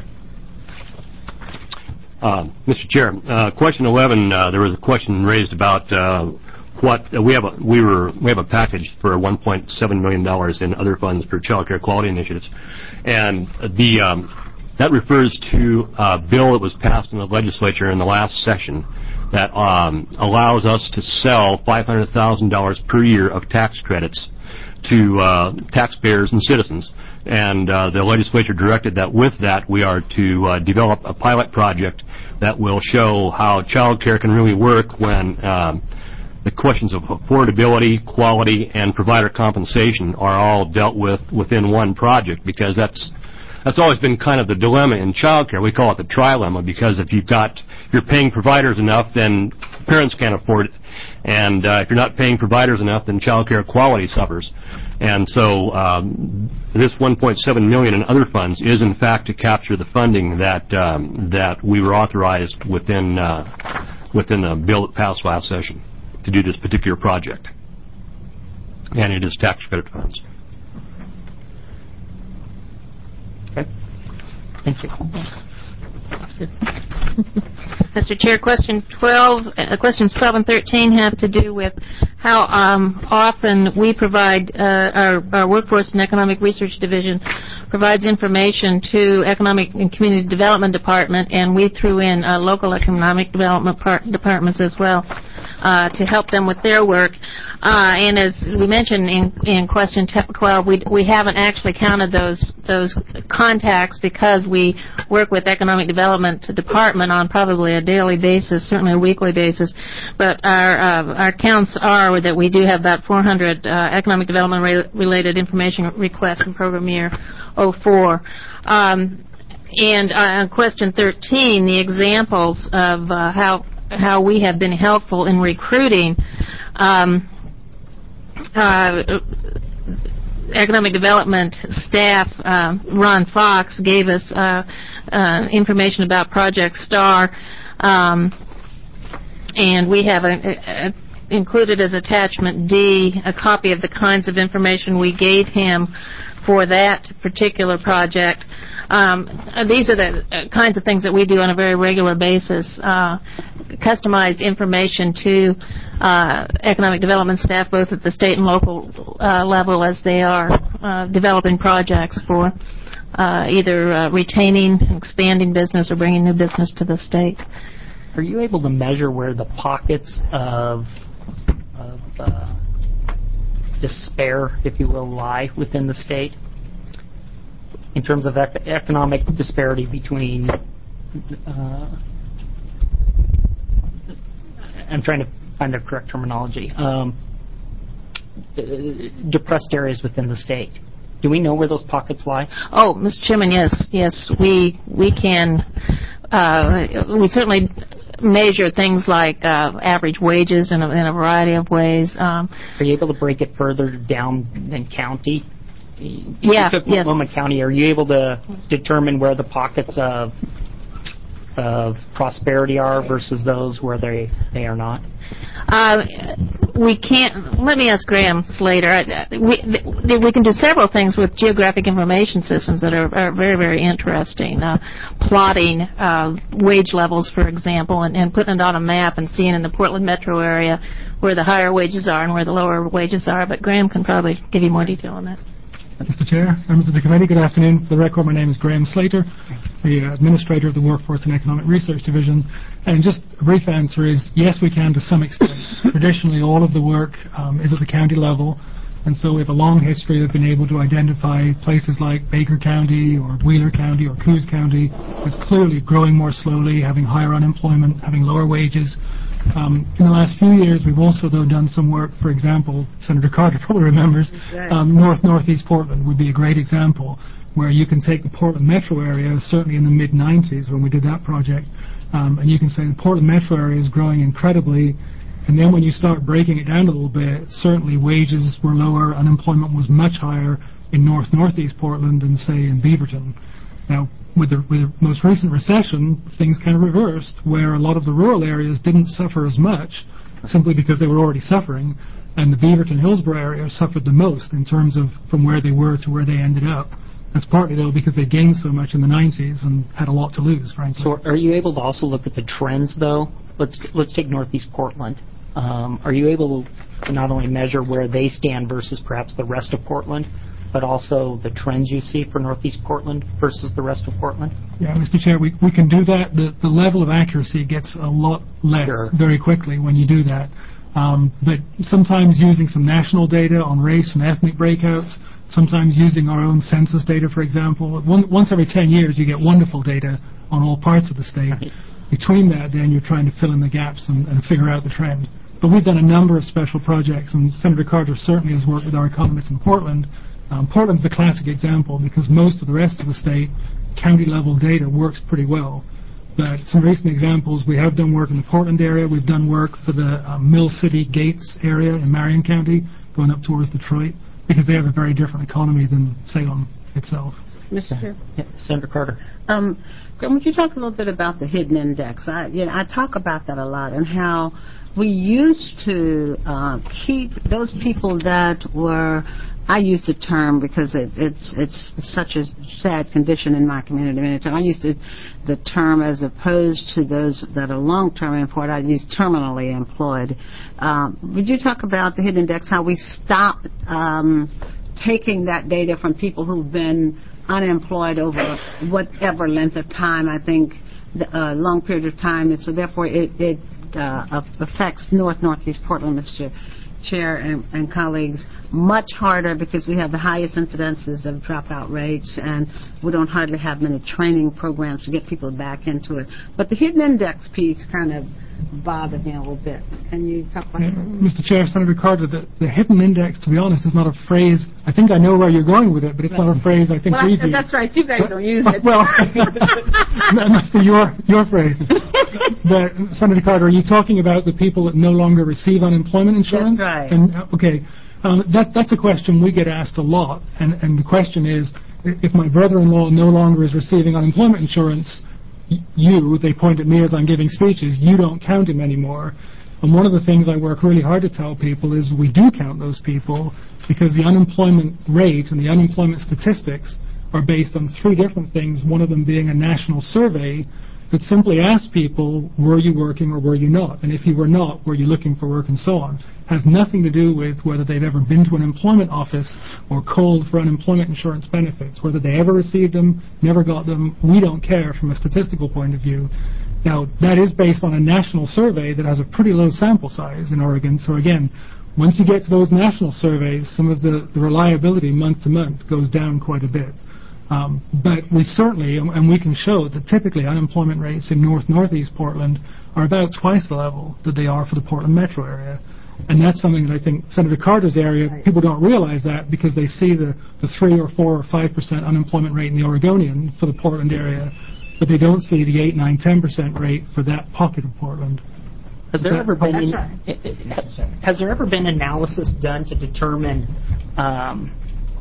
Uh, Mister Chair, uh, question eleven. Uh, there was a question raised about uh, what uh, we have. A, we were we have a package for one point seven million dollars in other funds for child care quality initiatives, and the um, that refers to a bill that was passed in the legislature in the last session that um, allows us to sell five hundred thousand dollars per year of tax credits to uh, taxpayers and citizens. And uh, the legislature directed that with that we are to uh, develop a pilot project that will show how child care can really work when um, the questions of affordability, quality, and provider compensation are all dealt with within one project, because that's that's always been kind of the dilemma in childcare. We call it the trilemma, because if you've got, you're paying providers enough, then parents can't afford it. And uh, if you're not paying providers enough, then childcare quality suffers. And so um, this one point seven million dollars in other funds is, in fact, to capture the funding that um, that we were authorized within uh, within the bill that passed last session to do this particular project. And it is tax credit funds. Okay. Thank you. That's good. Mister Chair, question twelve, uh, questions twelve and thirteen have to do with how um, often we provide, uh, our, our Workforce and Economic Research Division provides information to Economic and Community Development Department, and we threw in uh, local economic development part departments as well uh, to help them with their work. Uh, and as we mentioned in, in question twelve, we, we haven't actually counted those those contacts because we work with Economic Development Department on probably a daily basis, certainly a weekly basis. But our uh, our counts are that we do have about four hundred uh, economic development re related information requests in program year oh four. Um, and uh, on question thirteen, the examples of uh, how how we have been helpful in recruiting. Um, uh, Economic Development staff, uh, Ron Fox, gave us uh, uh, information about Project STAR, um, and we have a, a, included as attachment D a copy of the kinds of information we gave him for that particular project. Um, these are the uh, kinds of things that we do on a very regular basis. Uh, customized information to uh, economic development staff, both at the state and local uh, level, as they are uh, developing projects for uh, either uh, retaining, expanding business, or bringing new business to the state. Are you able to measure where the pockets of, of uh, despair, if you will, lie within the state? In terms of ec economic disparity between, uh, I'm trying to find the correct terminology, um, uh, depressed areas within the state. Do we know where those pockets lie? Oh, Mister Chairman, yes, yes, we we can. Uh, we certainly measure things like uh, average wages in a, in a variety of ways. Um, Are you able to break it further down than county? Yeah, if you took yes. Multnomah County, are you able to determine where the pockets of of prosperity are versus those where they they are not? Uh, we can't. Let me ask Graham Slater. We th we can do several things with geographic information systems that are, are very very interesting. Uh, plotting uh, wage levels, for example, and, and putting it on a map and seeing in the Portland metro area where the higher wages are and where the lower wages are. But Graham can probably give you more detail on that. Mister Chair, members of the committee, good afternoon. For the record, my name is Graham Slater, the Administrator of the Workforce and Economic Research Division. And just a brief answer is, yes, we can to some extent. Traditionally, all of the work um, is at the county level, and so we have a long history of being able to identify places like Baker County or Wheeler County or Coos County as clearly growing more slowly, having higher unemployment, having lower wages. Um, in the last few years, we've also, though, done some work. For example, Senator Carter probably remembers, um, North Northeast Portland would be a great example, where you can take the Portland metro area, certainly in the mid nineties when we did that project, um, and you can say the Portland metro area is growing incredibly, and then when you start breaking it down a little bit, certainly wages were lower, unemployment was much higher in North Northeast Portland than, say, in Beaverton. Now, with the, with the most recent recession, things kind of reversed, where a lot of the rural areas didn't suffer as much, simply because they were already suffering, and the Beaverton-Hillsborough area suffered the most in terms of from where they were to where they ended up. That's partly, though, because they gained so much in the nineties and had a lot to lose, frankly. So are you able to also look at the trends, though? Let's, let's take Northeast Portland. Um, are you able to not only measure where they stand versus perhaps the rest of Portland, but also the trends you see for Northeast Portland versus the rest of Portland? Yeah, Mister Chair, we, we can do that. The, the level of accuracy gets a lot less Sure. very quickly when you do that. Um, but sometimes using some national data on race and ethnic breakouts, sometimes using our own census data, for example. One, once every ten years, you get wonderful data on all parts of the state. Right. Between that, then, you're trying to fill in the gaps and, and figure out the trend. But we've done a number of special projects, and Senator Carter certainly has worked with our economists in Portland Um, Portland's the classic example because most of the rest of the state, county-level data works pretty well. But some recent examples, we have done work in the Portland area. We've done work for the uh, Mill City Gates area in Marion County, going up towards Detroit, because they have a very different economy than Salem itself. Mister Chair? Yeah, Senator Carter. Um, Graham, would you talk a little bit about the hidden index? I, you know, I talk about that a lot and how we used to uh, keep those people that were, I use the term because it, it's it's such a sad condition in my community. I, mean, I used to, the term as opposed to those that are long-term employed, I use terminally employed. Um, would you talk about the hidden index, how we stopped um, taking that data from people who've been unemployed over whatever length of time, I think, a uh, long period of time, and so therefore it, it uh, affects North Northeast Portland, Mister Chair and, and colleagues, much harder because we have the highest incidences of dropout rates and we don't hardly have many training programs to get people back into it. But the hidden index piece kind of bothered me a little bit. Can you talk about that? Mister Chair, Senator Carter, the, the hidden index, to be honest, is not a phrase. I think I know where you're going with it, but it's right. not a phrase I think well, we've used. That's right. You guys but, don't use but, it. Well, that must be your, your phrase. But, Senator Carter, are you talking about the people that no longer receive unemployment insurance? That's right. And, uh, okay. Um, that, that's a question we get asked a lot. And, and the question is, if my brother-in-law no longer is receiving unemployment insurance, you, they point at me as I'm giving speeches, you don't count him anymore. And one of the things I work really hard to tell people is we do count those people because the unemployment rate and the unemployment statistics are based on three different things, one of them being a national survey that simply asks people, were you working or were you not? And if you were not, were you looking for work and so on? Has nothing to do with whether they've ever been to an employment office or called for unemployment insurance benefits. Whether they ever received them, never got them, we don't care from a statistical point of view. Now, that is based on a national survey that has a pretty low sample size in Oregon. So again, once you get to those national surveys, some of the, the reliability month to month goes down quite a bit. Um, but we certainly, and we can show that typically unemployment rates in North Northeast Portland are about twice the level that they are for the Portland metro area. And that's something that I think Senator Carter's area, people don't realize that because they see the, the three or four or five percent unemployment rate in the Oregonian for the Portland area, but they don't see the eight, nine, ten percent rate for that pocket of Portland. Has there ever been That's in, right. it, it, has there ever been analysis done to determine um,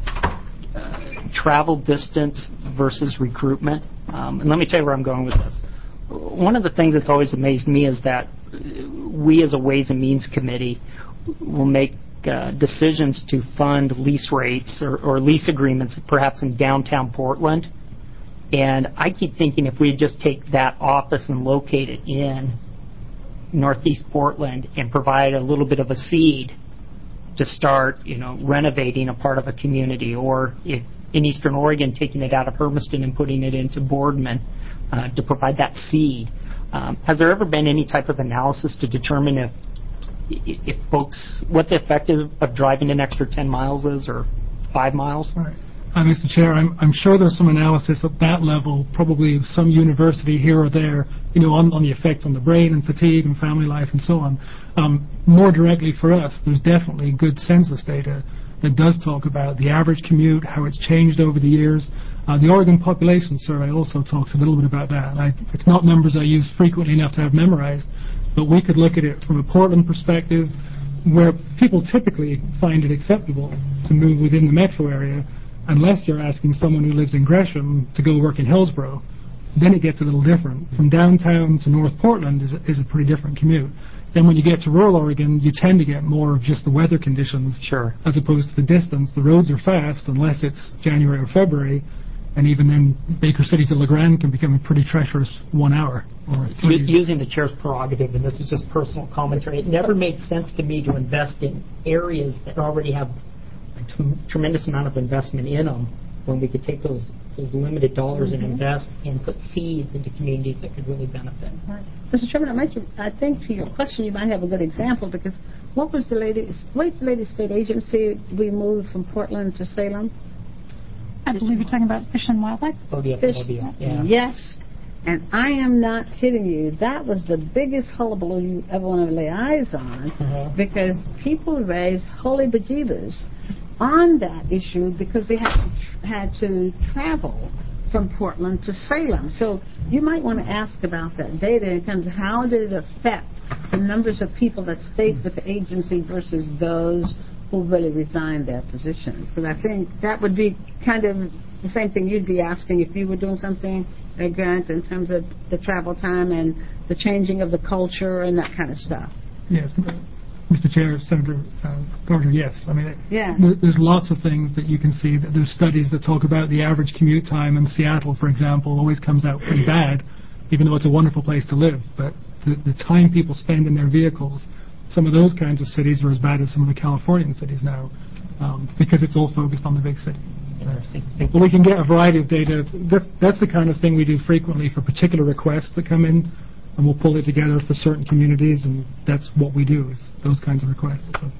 uh, travel distance versus recruitment? Um, and let me tell you where I'm going with this. One of the things that's always amazed me is that we as a Ways and Means Committee will make uh, decisions to fund lease rates or, or lease agreements perhaps in downtown Portland. And I keep thinking if we just take that office and locate it in Northeast Portland and provide a little bit of a seed to start, you know, renovating a part of a community, or if in Eastern Oregon taking it out of Hermiston and putting it into Boardman uh, to provide that seed. Um, has there ever been any type of analysis to determine if if folks, what the effect of, of driving an extra ten miles is or five miles? Right. Uh, Mister Chair, I'm, I'm sure there's some analysis at that level, probably some university here or there, you know, on, on the effect on the brain and fatigue and family life and so on. Um, more directly for us, there's definitely good census data that does talk about the average commute, how it's changed over the years. Uh, the Oregon Population Survey also talks a little bit about that. And I, it's not numbers I use frequently enough to have memorized, but we could look at it from a Portland perspective, where people typically find it acceptable to move within the metro area, unless you're asking someone who lives in Gresham to go work in Hillsborough. Then it gets a little different. From downtown to North Portland is, is a pretty different commute. Then when you get to rural Oregon, you tend to get more of just the weather conditions, sure, as opposed to the distance. The roads are fast unless it's January or February, and even then Baker City to La Grande can become a pretty treacherous one hour. Or U- using the chair's prerogative, and this is just personal commentary, it never made sense to me to invest in areas that already have a t- tremendous amount of investment in them when we could take those those limited dollars mm-hmm. and invest and put seeds into communities that could really benefit. Right. Mister Chairman, I, might, I think to your question you might have a good example, because what was the latest, what's the latest state agency we moved from Portland to Salem? I believe you're talking about Fish and Wildlife. O D F, Fish, O D F, yeah. Yes, and I am not kidding you. That was the biggest hullabaloo you ever want to lay eyes on, uh-huh. because people raised holy bejeebers on that issue because they had to, tr- had to travel from Portland to Salem. So you might want to ask about that data in terms of how did it affect the numbers of people that stayed with the agency versus those who really resigned their positions. Because I think that would be kind of the same thing you'd be asking if you were doing something, a grant, in terms of the travel time and the changing of the culture and that kind of stuff. Yes, Mister Chair, Senator uh, Carter, yes. I mean, yeah. there, there's lots of things that you can see. That there's studies that talk about the average commute time in Seattle, for example, always comes out pretty bad, even though it's a wonderful place to live. But the, the time people spend in their vehicles, some of those kinds of cities are as bad as some of the Californian cities now, um, because it's all focused on the big city. But we can get a variety of data. That, that's the kind of thing we do frequently for particular requests that come in, and we'll pull it together for certain communities, and that's what we do, is those kinds of requests. So.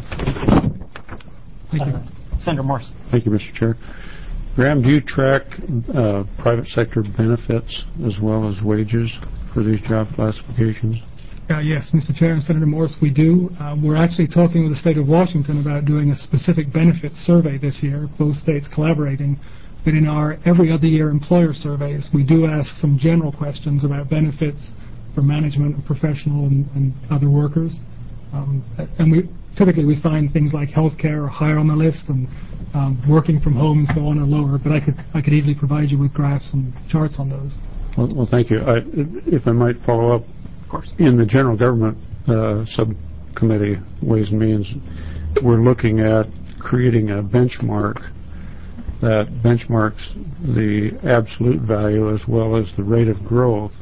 Thank you. Uh, Senator Morse. Thank you, Mister Chair. Graham, do you track uh, private sector benefits as well as wages for these job classifications? Uh, yes, Mister Chair and Senator Morse, we do. Uh, we're actually talking with the state of Washington about doing a specific benefits survey this year, both states collaborating. But in our every other year employer surveys, we do ask some general questions about benefits for management and professional and, and other workers. Um, and we typically we find things like health care are higher on the list, and um, working from home and so on are lower. But I could I could easily provide you with graphs and charts on those. Well, well thank you. I, if I might follow up, of course. In the general government uh, subcommittee, Ways and Means, we're looking at creating a benchmark that benchmarks the absolute value as well as the rate of growth,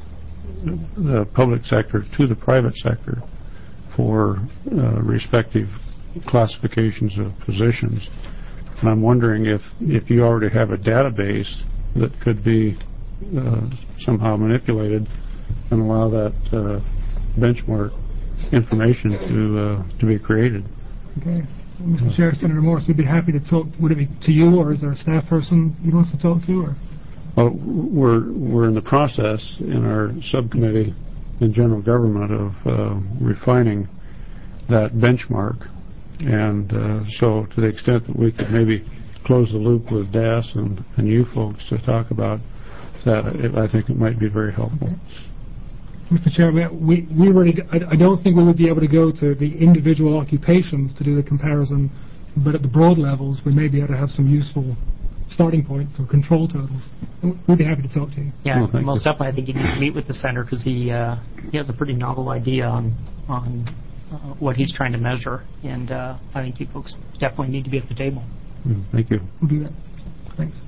the public sector to the private sector, for uh, respective classifications of positions. And I'm wondering if, if you already have a database that could be uh, somehow manipulated and allow that uh, benchmark information to uh, to be created. Okay. Mister Chair, Senator Morse, we'd be happy to talk. Would it be to you, or is there a staff person you want us to talk to? Or? Well, we're we're in the process in our subcommittee in general government of uh, refining that benchmark, and uh, so to the extent that we could maybe close the loop with D A S and, and you folks to talk about that, it, I think it might be very helpful. Okay. Mister Chair, we, we really, I, I don't think we would be able to go to the individual occupations to do the comparison, but at the broad levels, we may be able to have some useful starting points or control totals. We'd be happy to talk to you. Yeah, well, most definitely. I think you need to meet with the center because he uh, he has a pretty novel idea on on uh, what he's trying to measure, and uh, I think you folks definitely need to be at the table. Mm, thank you. We'll do that. Thanks.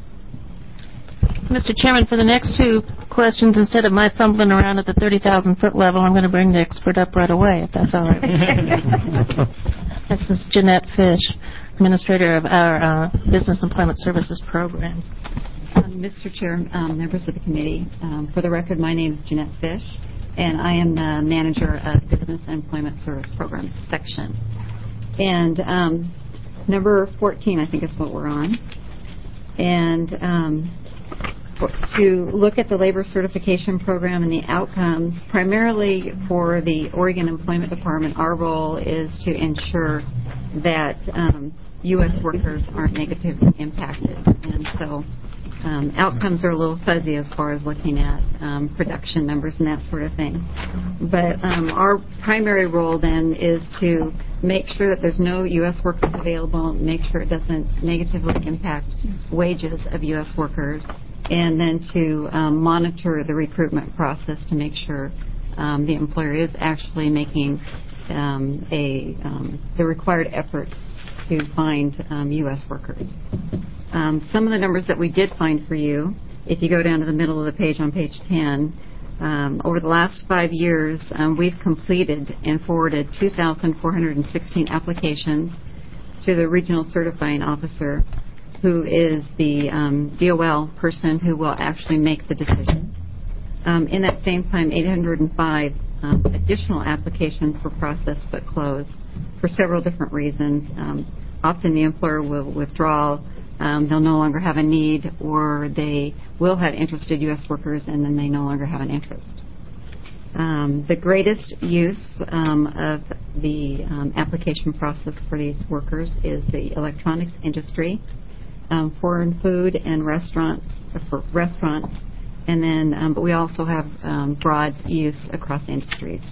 Mister Chairman, for the next two questions, instead of my fumbling around at the thirty thousand foot level, I'm going to bring the expert up right away, if that's all right. This is Jeanette Fish, Administrator of our uh, Business Employment Services Programs. Um, Mister Chair, um, members of the committee, um, for the record, my name is Jeanette Fish, and I am the Manager of Business Employment Service Programs section. And um, number fourteen, I think, is what we're on. And um, to look at the labor certification program and the outcomes, primarily for the Oregon Employment Department, our role is to ensure that um, U S workers aren't negatively impacted. And so um, outcomes are a little fuzzy as far as looking at um, production numbers and that sort of thing. But um, our primary role then is to make sure that there's no U S workers available, make sure it doesn't negatively impact wages of U S workers, and then to um, monitor the recruitment process to make sure um, the employer is actually making um, a um, the required effort to find um, U S workers. Um, some of the numbers that we did find for you, if you go down to the middle of the page on page ten, um, over the last five years, um, we've completed and forwarded two thousand four hundred sixteen applications to the regional certifying officer, who is the um, D O L person who will actually make the decision. Um, in that same time, eight hundred five um, additional applications were processed but closed for several different reasons. Um, often the employer will withdraw, um, they'll no longer have a need, or they will have interested U S workers and then they no longer have an interest. Um, the greatest use um, of the um, application process for these workers is the electronics industry, um, foreign food and restaurants, uh, for restaurants, and then, um, but we also have um, broad use across industries.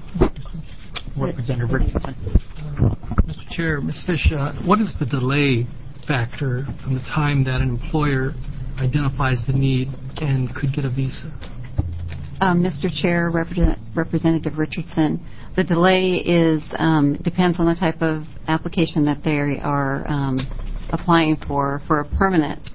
Representative Richardson. Uh, Mister Chair, Miz Fish, uh, what is the delay factor from the time that an employer identifies the need and could get a visa? Um, Mister Chair, Represent- Representative Richardson, the delay is um, depends on the type of application that they are um, applying for. For a permanent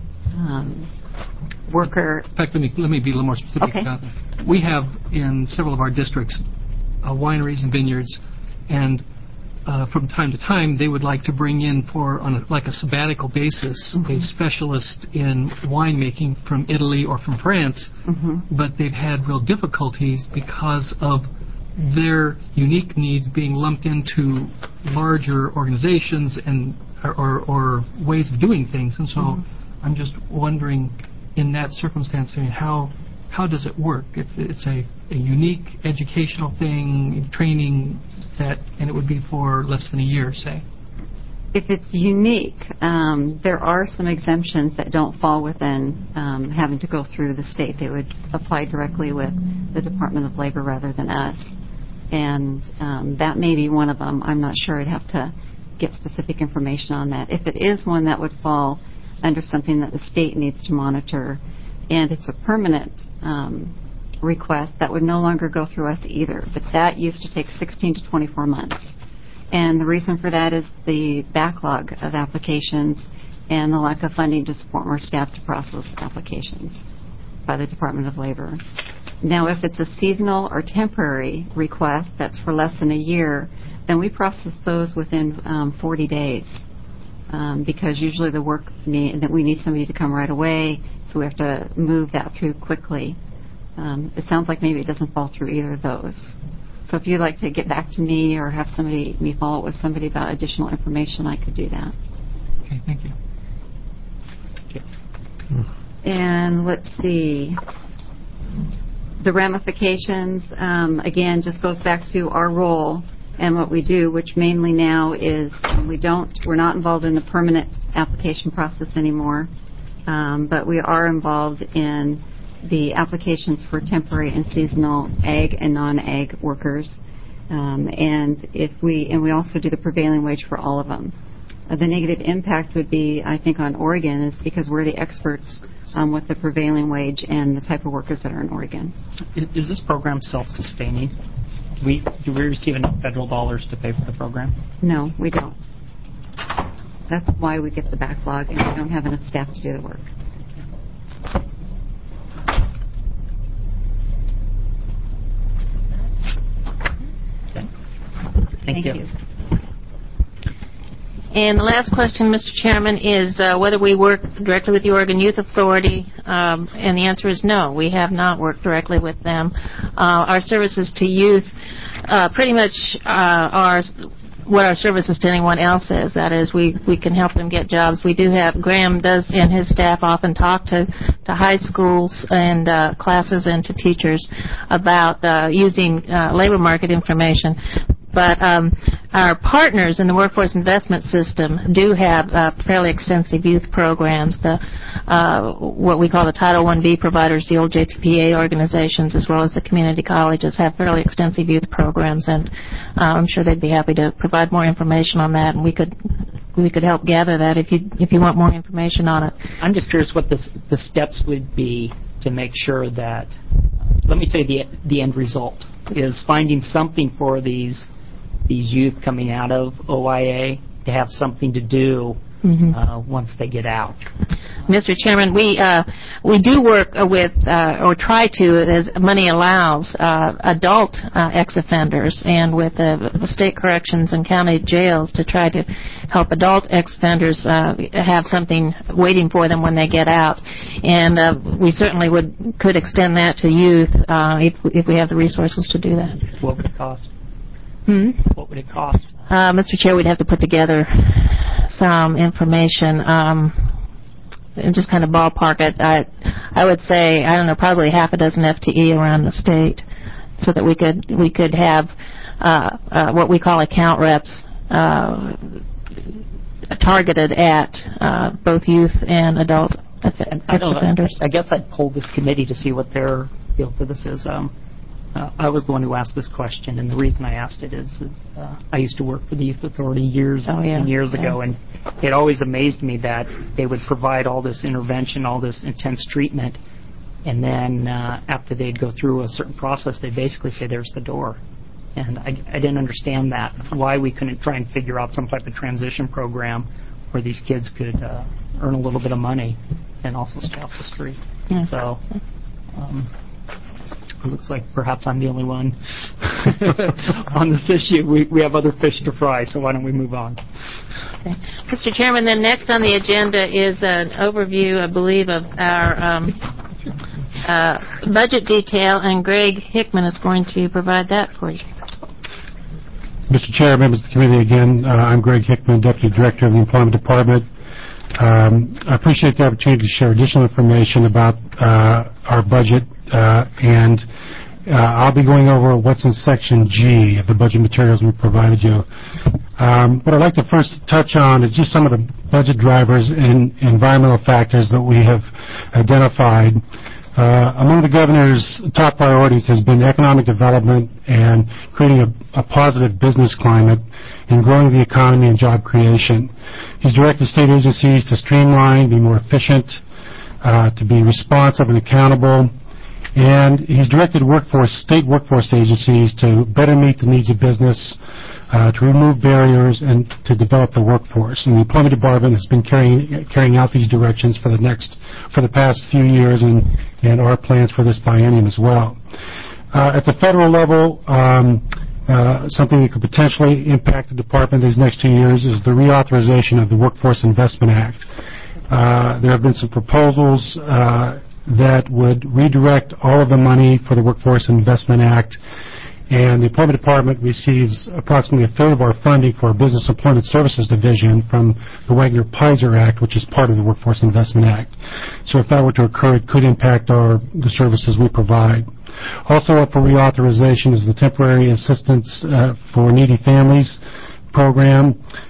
um, worker. In fact, let me let me be a little more specific. Okay. Uh, we have in several of our districts uh, wineries and vineyards, and uh, from time to time they would like to bring in for on a, like a sabbatical basis mm-hmm. a specialist in winemaking from Italy or from France, mm-hmm. but they've had real difficulties because of their unique needs being lumped into larger organizations and or, or, or ways of doing things, and so mm-hmm. I'm just wondering, in that circumstance, I mean, how how does it work? If it's a, a unique educational thing, training that, and it would be for less than a year, say. If it's unique, um, there are some exemptions that don't fall within um, having to go through the state. They would apply directly with the Department of Labor rather than us, and um, that may be one of them. I'm not sure. I'd have to get specific information on that. If it is one that would fall under something that the state needs to monitor, and it's a permanent um, request, that would no longer go through us either. But that used to take sixteen to twenty-four months. And the reason for that is the backlog of applications and the lack of funding to support more staff to process applications by the Department of Labor. Now, if it's a seasonal or temporary request that's for less than a year, then we process those within um, forty days. Um, because usually the work need, that we need somebody to come right away, so we have to move that through quickly. Um, it sounds like maybe it doesn't fall through either of those. So if you'd like to get back to me or have somebody me follow up with somebody about additional information, I could do that. Okay, thank you. Okay. And let's see. The ramifications, um, again, just goes back to our role and what we do, which mainly now is we don't, we're not involved in the permanent application process anymore, um, but we are involved in the applications for temporary and seasonal ag and non-ag workers, um, and if we and we also do the prevailing wage for all of them. Uh, the negative impact would be, I think, on Oregon is because we're the experts um, with the prevailing wage and the type of workers that are in Oregon. Is this program self-sustaining? Do we, do we receive enough federal dollars to pay for the program? No, we don't. That's why we get the backlog, and we don't have enough staff to do the work. Okay. Thank, Thank you. you. And the last question, Mister Chairman, is uh, whether we work directly with the Oregon Youth Authority, um, and the answer is no. We have not worked directly with them. Uh, our services to youth uh, pretty much uh, are what our services to anyone else is. That is, we, we can help them get jobs. We do have, Graham does and his staff often talk to, to high schools and uh, classes and to teachers about uh, using uh, labor market information. But um, our partners in the workforce investment system do have uh, fairly extensive youth programs. The uh, what we call the Title one B providers, the old J T P A organizations, as well as the community colleges, have fairly extensive youth programs, and uh, I'm sure they'd be happy to provide more information on that. And we could we could help gather that if you if you want more information on it. I'm just curious what the the steps would be to make sure that. Let me tell you the the end result is finding something for these. these youth coming out of O I A to have something to do mm-hmm. uh, once they get out. Mister Chairman, we uh, we do work with, uh, or try to, as money allows, uh, adult uh, ex-offenders, and with uh, state corrections and county jails to try to help adult ex-offenders uh, have something waiting for them when they get out. And uh, we certainly would could extend that to youth uh, if if we have the resources to do that. What would it cost? Hmm? What would it cost? Uh, Mister Chair, we'd have to put together some information um, and just kind of ballpark it. I, I would say, I don't know, probably half a dozen F T E around the state so that we could we could have uh, uh, what we call account reps uh, targeted at uh, both youth and adult ex I don't know, offenders. I guess I'd poll this committee to see what their feel for this is. Um, uh, I was the one who asked this question, and the reason I asked it is, is uh, I used to work for the Youth Authority years Oh, yeah. and years Yeah. ago, and it always amazed me that they would provide all this intervention, all this intense treatment, and then uh, after they'd go through a certain process, they'd basically say, there's the door. And I, I didn't understand that, why we couldn't try and figure out some type of transition program where these kids could uh, earn a little bit of money and also stay off the street. Yeah. So um, it looks like perhaps I'm the only one on this issue. We, we have other fish to fry, so why don't we move on? Okay. Mister Chairman, then next on the agenda is an overview, I believe, of our um, uh, budget detail, and Greg Hickman is going to provide that for you. Mister Chair, members of the committee, again, uh, I'm Greg Hickman, Deputy Director of the Employment Department. Um, I appreciate the opportunity to share additional information about uh, our budget, uh, and uh, I'll be going over what's in Section G of the budget materials we provided you. Um, what I'd like to first touch on is just some of the budget drivers and environmental factors that we have identified. Uh, among the governor's top priorities has been economic development and creating a, a positive business climate and growing the economy and job creation. He's directed state agencies to streamline, be more efficient, uh, to be responsive and accountable, and he's directed workforce, state workforce agencies to better meet the needs of business, uh, to remove barriers, and to develop the workforce. And the Employment Department has been carrying carrying out these directions for the next, for the past few years, and and our plans for this biennium as well. Uh, at the federal level, um, uh, something that could potentially impact the department these next two years is the reauthorization of the Workforce Investment Act. Uh, there have been some proposals uh, that would redirect all of the money for the Workforce Investment Act, and the Employment Department receives approximately a third of our funding for our Business Employment Services Division from the Wagner-Pizer Act, which is part of the Workforce Investment Act. So if that were to occur, it could impact our the services we provide. Also up for reauthorization is the Temporary Assistance uh, for Needy Families program.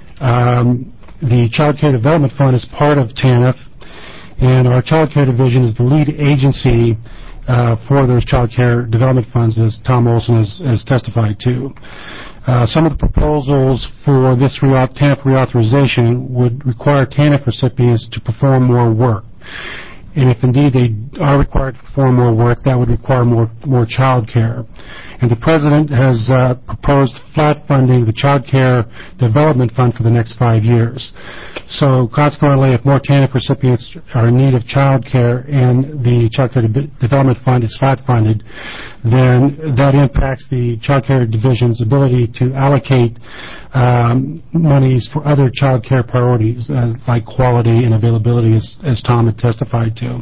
Um, the Child Care Development Fund is part of T A N F, and our Child Care Division is the lead agency Uh, for those child care development funds, as Tom Olson has, has testified to. Uh, some of the proposals for this reauth- T A N F reauthorization would require T A N F recipients to perform more work. And if indeed they are required to perform more work, that would require more, more child care. And the President has uh, proposed flat funding the Child Care Development Fund for the next five years. So consequently, if more T A N F recipients are in need of child care and the Child Care De- Development Fund is flat funded, then that impacts the Child Care Division's ability to allocate um, monies for other child care priorities, uh, like quality and availability, as, as Tom had testified to.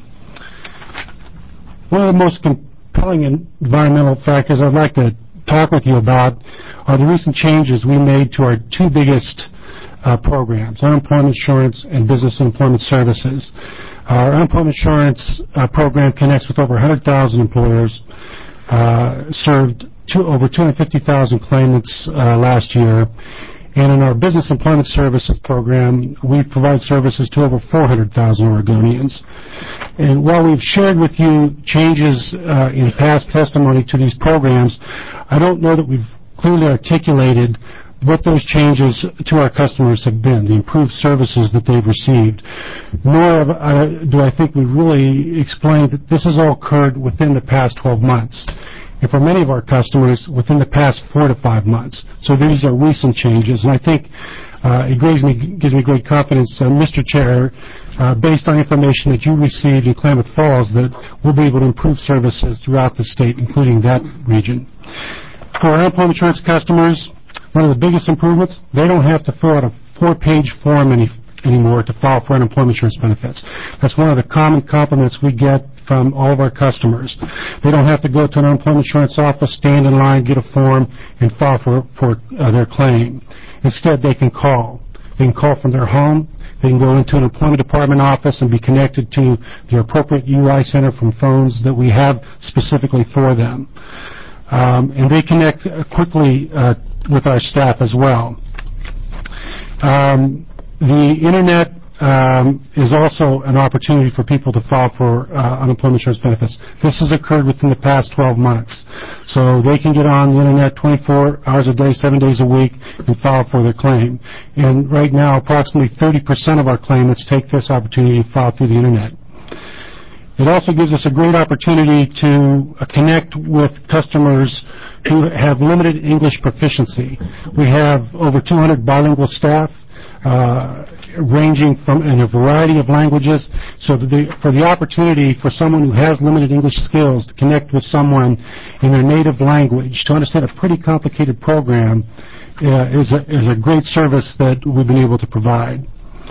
One of the most compelling environmental factors I'd like to talk with you about are the recent changes we made to our two biggest uh, programs, unemployment insurance and business employment services. Our unemployment insurance uh, program connects with over one hundred thousand employers, uh, served two, over two hundred fifty thousand claimants uh, last year. And in our business employment services program, we provide services to over four hundred thousand Oregonians. And while we've shared with you changes uh, in past testimony to these programs, I don't know that we've clearly articulated what those changes to our customers have been, the improved services that they've received. Nor have, uh, do I think we've really explained that this has all occurred within the past twelve months. And for many of our customers, within the past four to five months. So these are recent changes, and I think uh, it gives me, gives me great confidence, uh, Mister Chair, uh, based on information that you received in Klamath Falls, that we'll be able to improve services throughout the state, including that region. For our unemployment insurance customers, one of the biggest improvements, they don't have to fill out a four-page form any, anymore to file for unemployment insurance benefits. That's one of the common compliments we get from all of our customers. They don't have to go to an unemployment insurance office, stand in line, get a form, and file for, for uh, their claim. Instead, they can call. They can call from their home. They can go into an employment department office and be connected to the appropriate U I center from phones that we have specifically for them. Um, and they connect uh, quickly uh, with our staff as well. Um, the Internet um, is also an opportunity for people to file for uh, unemployment insurance benefits. This has occurred within the past twelve months. So they can get on the Internet twenty-four hours a day, seven days a week, and file for their claim. And right now, approximately thirty percent of our claimants take this opportunity to file through the Internet. It also gives us a great opportunity to uh, connect with customers who have limited English proficiency. We have over two hundred bilingual staff, uh, ranging from in a variety of languages. So that they, for the opportunity for someone who has limited English skills to connect with someone in their native language to understand a pretty complicated program uh, is, a, is a great service that we've been able to provide.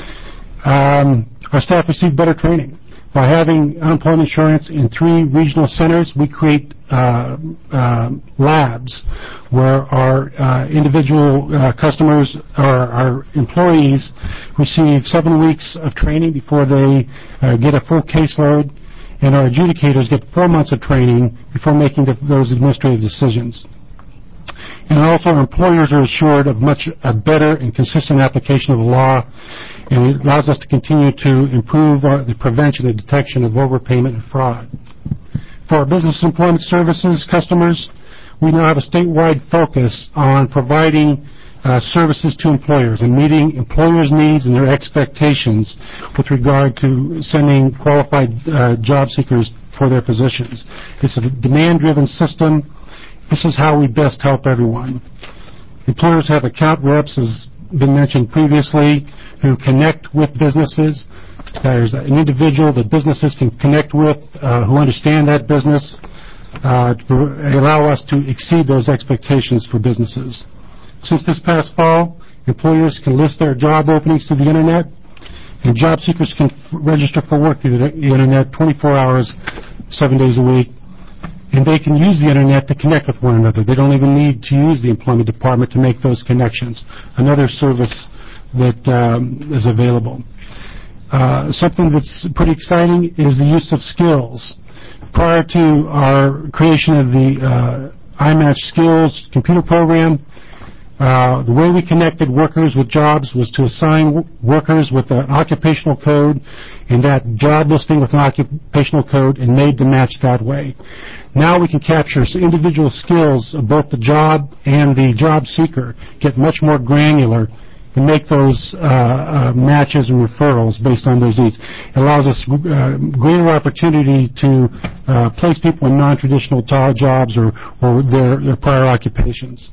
Um, our staff receive better training. By having unemployment insurance in three regional centers, we create uh, uh, labs where our uh, individual uh, customers or our employees receive seven weeks of training before they uh, get a full caseload, and our adjudicators get four months of training before making the, those administrative decisions. And also, our employers are assured of much a better and consistent application of the law, and it allows us to continue to improve our, the prevention and detection of overpayment and fraud. For our business employment services customers, we now have a statewide focus on providing uh, services to employers and meeting employers' needs and their expectations with regard to sending qualified uh, job seekers for their positions. It's a demand-driven system. This is how we best help everyone. Employers have account reps, as been mentioned previously, who connect with businesses. There's an individual that businesses can connect with uh, who understand that business uh, to allow us to exceed those expectations for businesses. Since this past fall, employers can list their job openings through the Internet, and job seekers can f- register for work through the Internet twenty-four hours, seven days a week. And they can use the Internet to connect with one another. They don't even need to use the employment department to make those connections. Another service that um, is available. Uh, something that's pretty exciting is the use of skills. Prior to our creation of the uh, iMatch Skills computer program, uh, the way we connected workers with jobs was to assign w- workers with an occupational code and that job listing with an occupational code and made the match that way. Now we can capture individual skills of both the job and the job seeker, get much more granular, and make those uh, uh, matches and referrals based on those needs. It allows us uh, greater opportunity to uh, place people in non-traditional t- jobs or, or their, their prior occupations.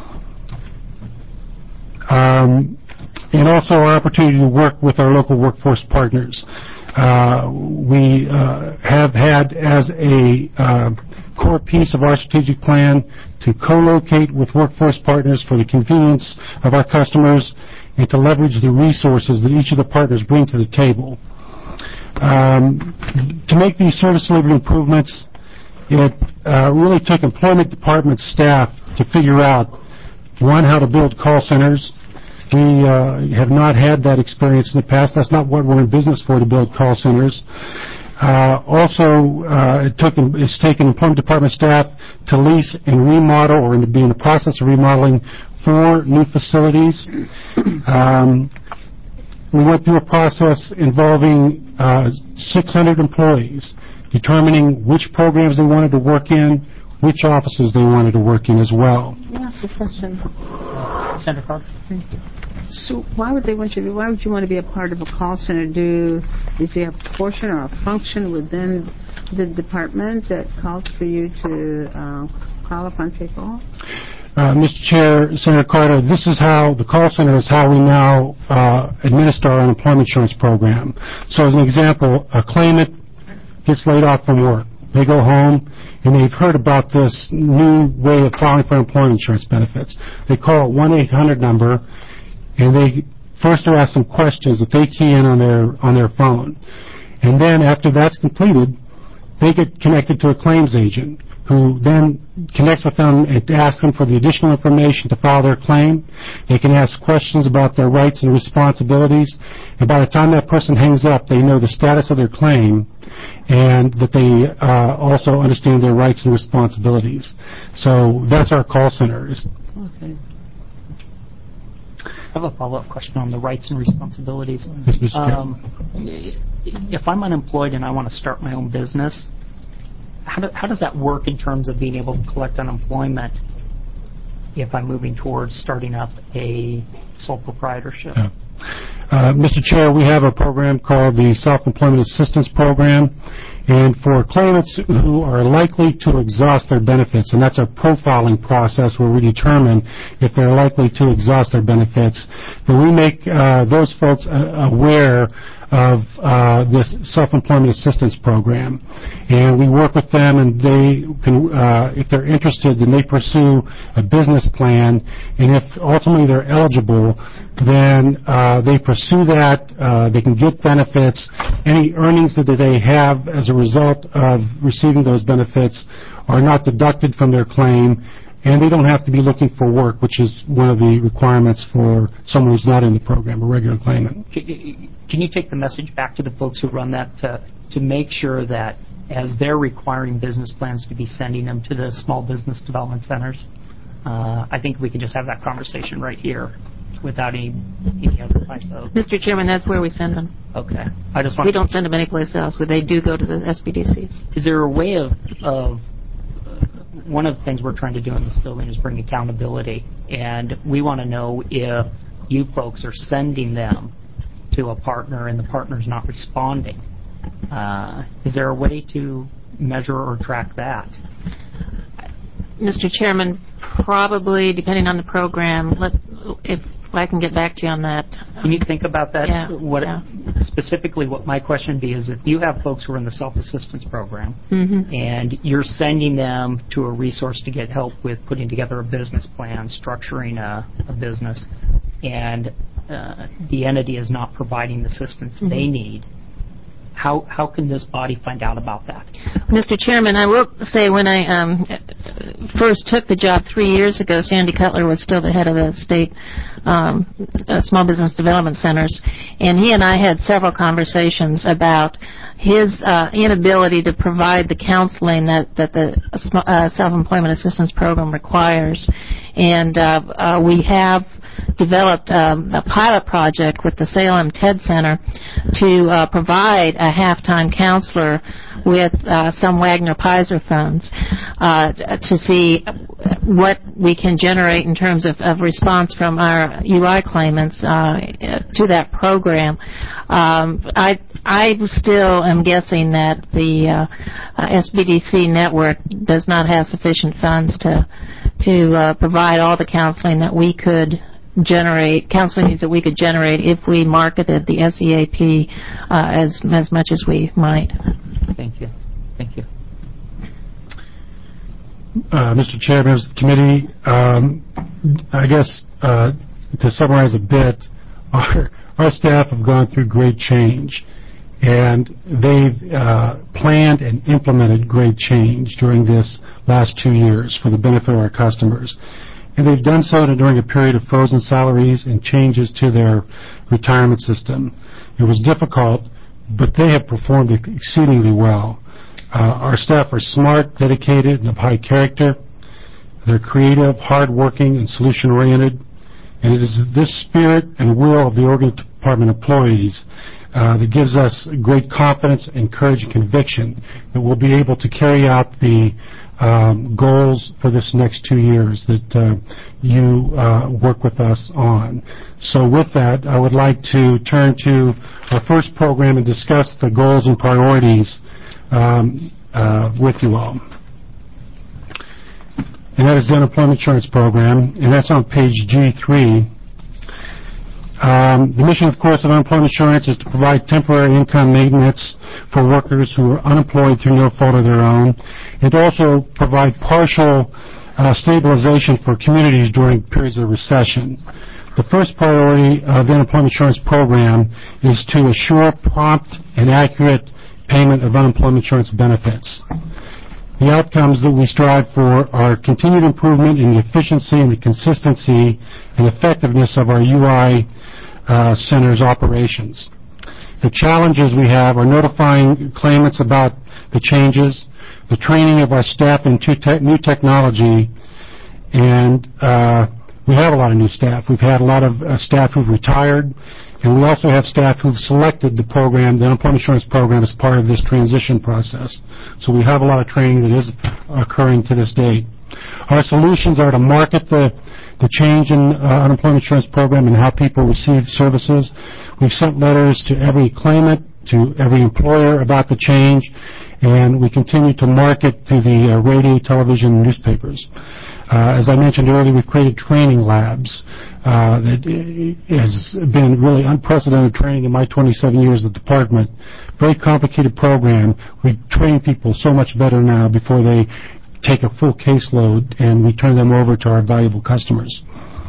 Um, and also our opportunity to work with our local workforce partners. Uh, we uh, have had as a uh, core piece of our strategic plan to co-locate with workforce partners for the convenience of our customers and to leverage the resources that each of the partners bring to the table. Um, to make these service delivery improvements, it uh, really took employment department staff to figure out, one, how to build call centers. We uh, have not had that experience in the past. That's not what we're in business for, to build call centers. Uh, also, uh, it took, it's taken employment department staff to lease and remodel, or to be in the process of remodeling, four new facilities. Um, we went through a process involving uh, six hundred employees, determining which programs they wanted to work in, which offices they wanted to work in as well. Yeah, that's a question. Senator Carter. So why would they want you to, why would you want to be a part of a call center? Do, is there a portion or a function within the department that calls for you to uh, call upon people? Uh, Mister Chair, Senator Carter, this is how, the call center is how we now uh, administer our unemployment insurance program. So as an example, a claimant gets laid off from work. They go home and they've heard about this new way of filing for employment insurance benefits. They call a one eight hundred number, and they first are asked some questions that they key in on their on their phone. And then after that's completed, they get connected to a claims agent who then connects with them and asks them for the additional information to file their claim. They can ask questions about their rights and responsibilities, and by the time that person hangs up, they know the status of their claim and that they uh, also understand their rights and responsibilities. So that's our call center. Okay. I have a follow-up question on the rights and responsibilities. Yes, Mister Um, if I'm unemployed and I want to start my own business, how, do, how does that work in terms of being able to collect unemployment if I'm moving towards starting up a sole proprietorship? Yeah. Uh, Mister Chair, we have a program called the Self-Employment Assistance Program, and for claimants who are likely to exhaust their benefits, and that's a profiling process where we determine if they're likely to exhaust their benefits, then we make uh, those folks uh, aware of uh, this self-employment assistance program. And we work with them, and they can, uh, if they're interested, then they pursue a business plan, and if ultimately they're eligible, then uh, they pursue that. Uh, they can get benefits. Any earnings that they have as a result of receiving those benefits are not deducted from their claim, and they don't have to be looking for work, which is one of the requirements for someone who's not in the program, a regular claimant. Can you take the message back to the folks who run that to, to make sure that as they're requiring business plans to be sending them to the small business development centers, uh, I think we can just have that conversation right here without any, any other type of... Mister Chairman, that's where we send them. Okay. I just want we don't send them anyplace else, but they do go to the S B D Cs. Is there a way of... of one of the things we're trying to do in this building is bring accountability, and we want to know if you folks are sending them to a partner and the partner's not responding. Uh, is there a way to measure or track that? Mister Chairman, probably, depending on the program, let, if I can get back to you on that. Can you think about that? Yeah, what yeah. Specifically, what my question would be is if you have folks who are in the self-assistance program mm-hmm. and you're sending them to a resource to get help with putting together a business plan, structuring a, a business, and uh, the entity is not providing the assistance mm-hmm. they need, How how can this body find out about that? Mister Chairman, I will say when I um, first took the job three years ago, Sandy Cutler was still the head of the state um, uh, small business development centers, and he and I had several conversations about his uh, inability to provide the counseling that that the uh, self-employment assistance program requires, and uh, uh, we have developed um, a pilot project with the Salem TED Center to uh, provide a half-time counselor with uh, some Wagner-Pizer funds uh, to see what we can generate in terms of, of response from our U I claimants uh, to that program. Um, I I still am guessing that the uh, S B D C network does not have sufficient funds to to uh, provide all the counseling that we could generate, counseling needs that we could generate if we marketed the S E A P uh, as as much as we might. Thank you. Thank you. Uh, Mister Chair, members of the committee, um, I guess uh, to summarize a bit, our, our staff have gone through great change, and they've uh, planned and implemented great change during this last two years for the benefit of our customers. And they've done so during a period of frozen salaries and changes to their retirement system. It was difficult, but they have performed exceedingly well. Uh, our staff are smart, dedicated, and of high character. They're creative, hardworking, and solution-oriented. And it is this spirit and will of the Oregon Department employees uh, that gives us great confidence, and courage, and conviction that we'll be able to carry out the um, goals for this next two years that uh, you uh, work with us on. So with that, I would like to turn to our first program and discuss the goals and priorities um, uh, with you all. And that is the Unemployment Insurance Program, and that's on page G three. Um, the mission, of course, of unemployment insurance is to provide temporary income maintenance for workers who are unemployed through no fault of their own, and also provide partial uh, stabilization for communities during periods of recession. The first priority of the Unemployment Insurance Program is to assure prompt and accurate payment of unemployment insurance benefits. The outcomes that we strive for are continued improvement in the efficiency and the consistency and effectiveness of our U I uh, center's operations. The challenges we have are notifying claimants about the changes, the training of our staff in te- new technology, and uh, we have a lot of new staff. We've had a lot of uh, staff who've retired, and we also have staff who've selected the program, the unemployment insurance program, as part of this transition process. So we have a lot of training that is occurring to this date. Our solutions are to market the, the change in uh, unemployment insurance program and how people receive services. We've sent letters to every claimant, to every employer about the change, and we continue to market through the uh, radio, television, and newspapers. Uh, as I mentioned earlier, we've created training labs. Uh, that has been really unprecedented training in my twenty-seven years at the department. Very complicated program. We train people so much better now before they take a full caseload, and we turn them over to our valuable customers.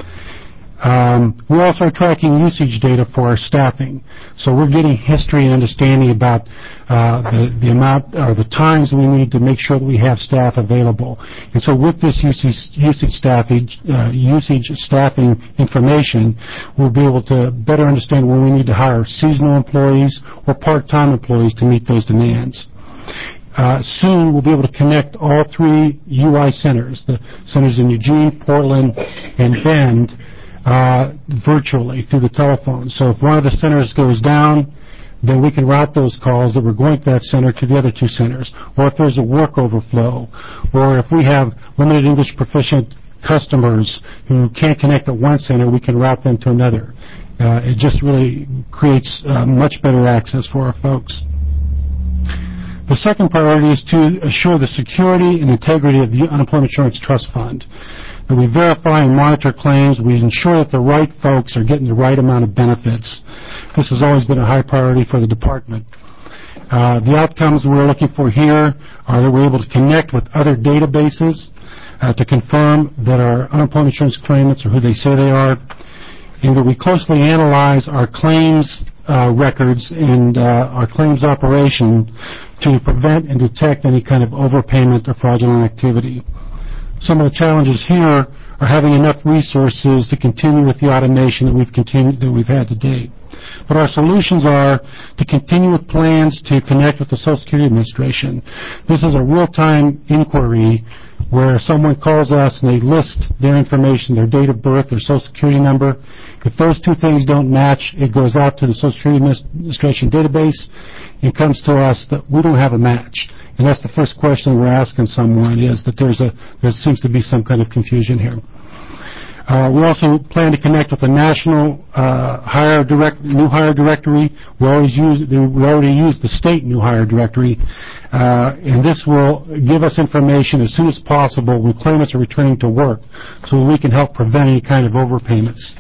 Um, we also are tracking usage data for our staffing. So we're getting history and understanding about uh, the, the amount or the times we need to make sure that we have staff available. And so with this usage, usage, staffing, uh, usage staffing information, we'll be able to better understand when we need to hire seasonal employees or part-time employees to meet those demands. Uh, soon we'll be able to connect all three U I centers, the centers in Eugene, Portland, and Bend, Uh, virtually through the telephone. So if one of the centers goes down, then we can route those calls that were going to that center to the other two centers. Or if there's a work overflow, or if we have limited English proficient customers who can't connect at one center, we can route them to another. Uh, it just really creates uh, much better access for our folks. The second priority is to assure the security and integrity of the Unemployment Insurance Trust Fund. That we verify and monitor claims. We ensure that the right folks are getting the right amount of benefits. This has always been a high priority for the department. Uh, the outcomes we're looking for here are that we're able to connect with other databases uh, to confirm that our unemployment insurance claimants are who they say they are, and that we closely analyze our claims uh, records and uh, our claims operation to prevent and detect any kind of overpayment or fraudulent activity. Some of the challenges here are having enough resources to continue with the automation that we've continued that we've had to date. But our solutions are to continue with plans to connect with the Social Security Administration. This is a real-time inquiry where someone calls us and they list their information, their date of birth, their Social Security number. If those two things don't match, it goes out to the Social Security Administration database and comes to us that we don't have a match. And that's the first question we're asking someone, is that there's a there seems to be some kind of confusion here. Uh, we also plan to connect with the national uh, hire direct new hire directory. We always use we already use the state new hire directory, uh, and this will give us information as soon as possible when claimants are returning to work, so we can help prevent any kind of overpayments.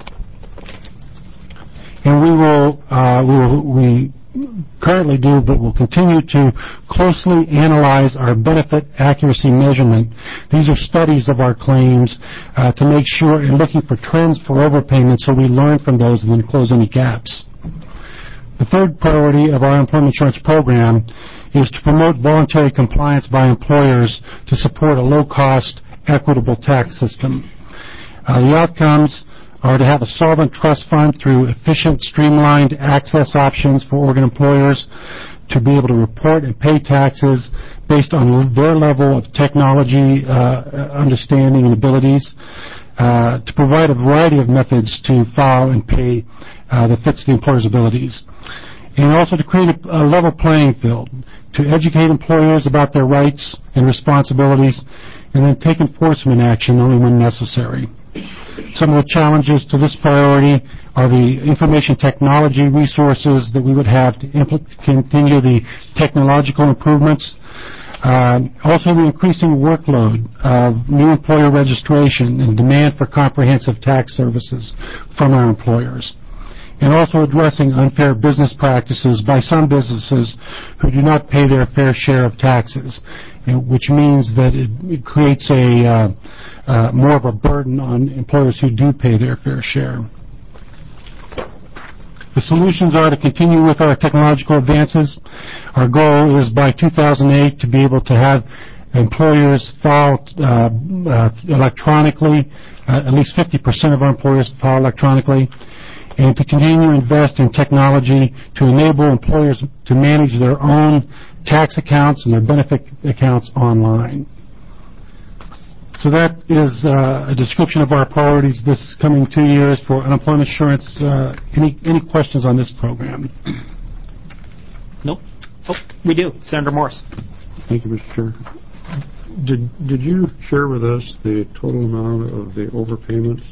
And we will uh, we will we. currently do, but will continue to closely analyze our benefit accuracy measurement. These are studies of our claims uh, to make sure and looking for trends for overpayments so we learn from those and then close any gaps. The third priority of our employment insurance program is to promote voluntary compliance by employers to support a low-cost, equitable tax system. Uh, the outcomes are to have a solvent trust fund through efficient, streamlined access options for organ employers to be able to report and pay taxes based on their level of technology uh, understanding and abilities, uh, to provide a variety of methods to file and pay uh, that fits the employer's abilities, and also to create a, a level playing field, to educate employers about their rights and responsibilities, and then take enforcement action only when necessary. Some of the challenges to this priority are the information technology resources that we would have to impl- continue the technological improvements. Uh, also the increasing workload of new employer registration and demand for comprehensive tax services from our employers. And also addressing unfair business practices by some businesses who do not pay their fair share of taxes, which means that it, it creates a uh, uh, more of a burden on employers who do pay their fair share. The solutions are to continue with our technological advances. Our goal is by two thousand eight to be able to have employers file uh, uh, electronically. Uh, at least fifty percent of our employers file electronically. And to continue to invest in technology to enable employers to manage their own tax accounts and their benefit accounts online. So that is uh, a description of our priorities this coming two years for unemployment insurance. Uh, any any questions on this program? Nope. Oh, we do. Senator Morris. Thank you, Mister Chair. Did did you share with us the total amount of the overpayments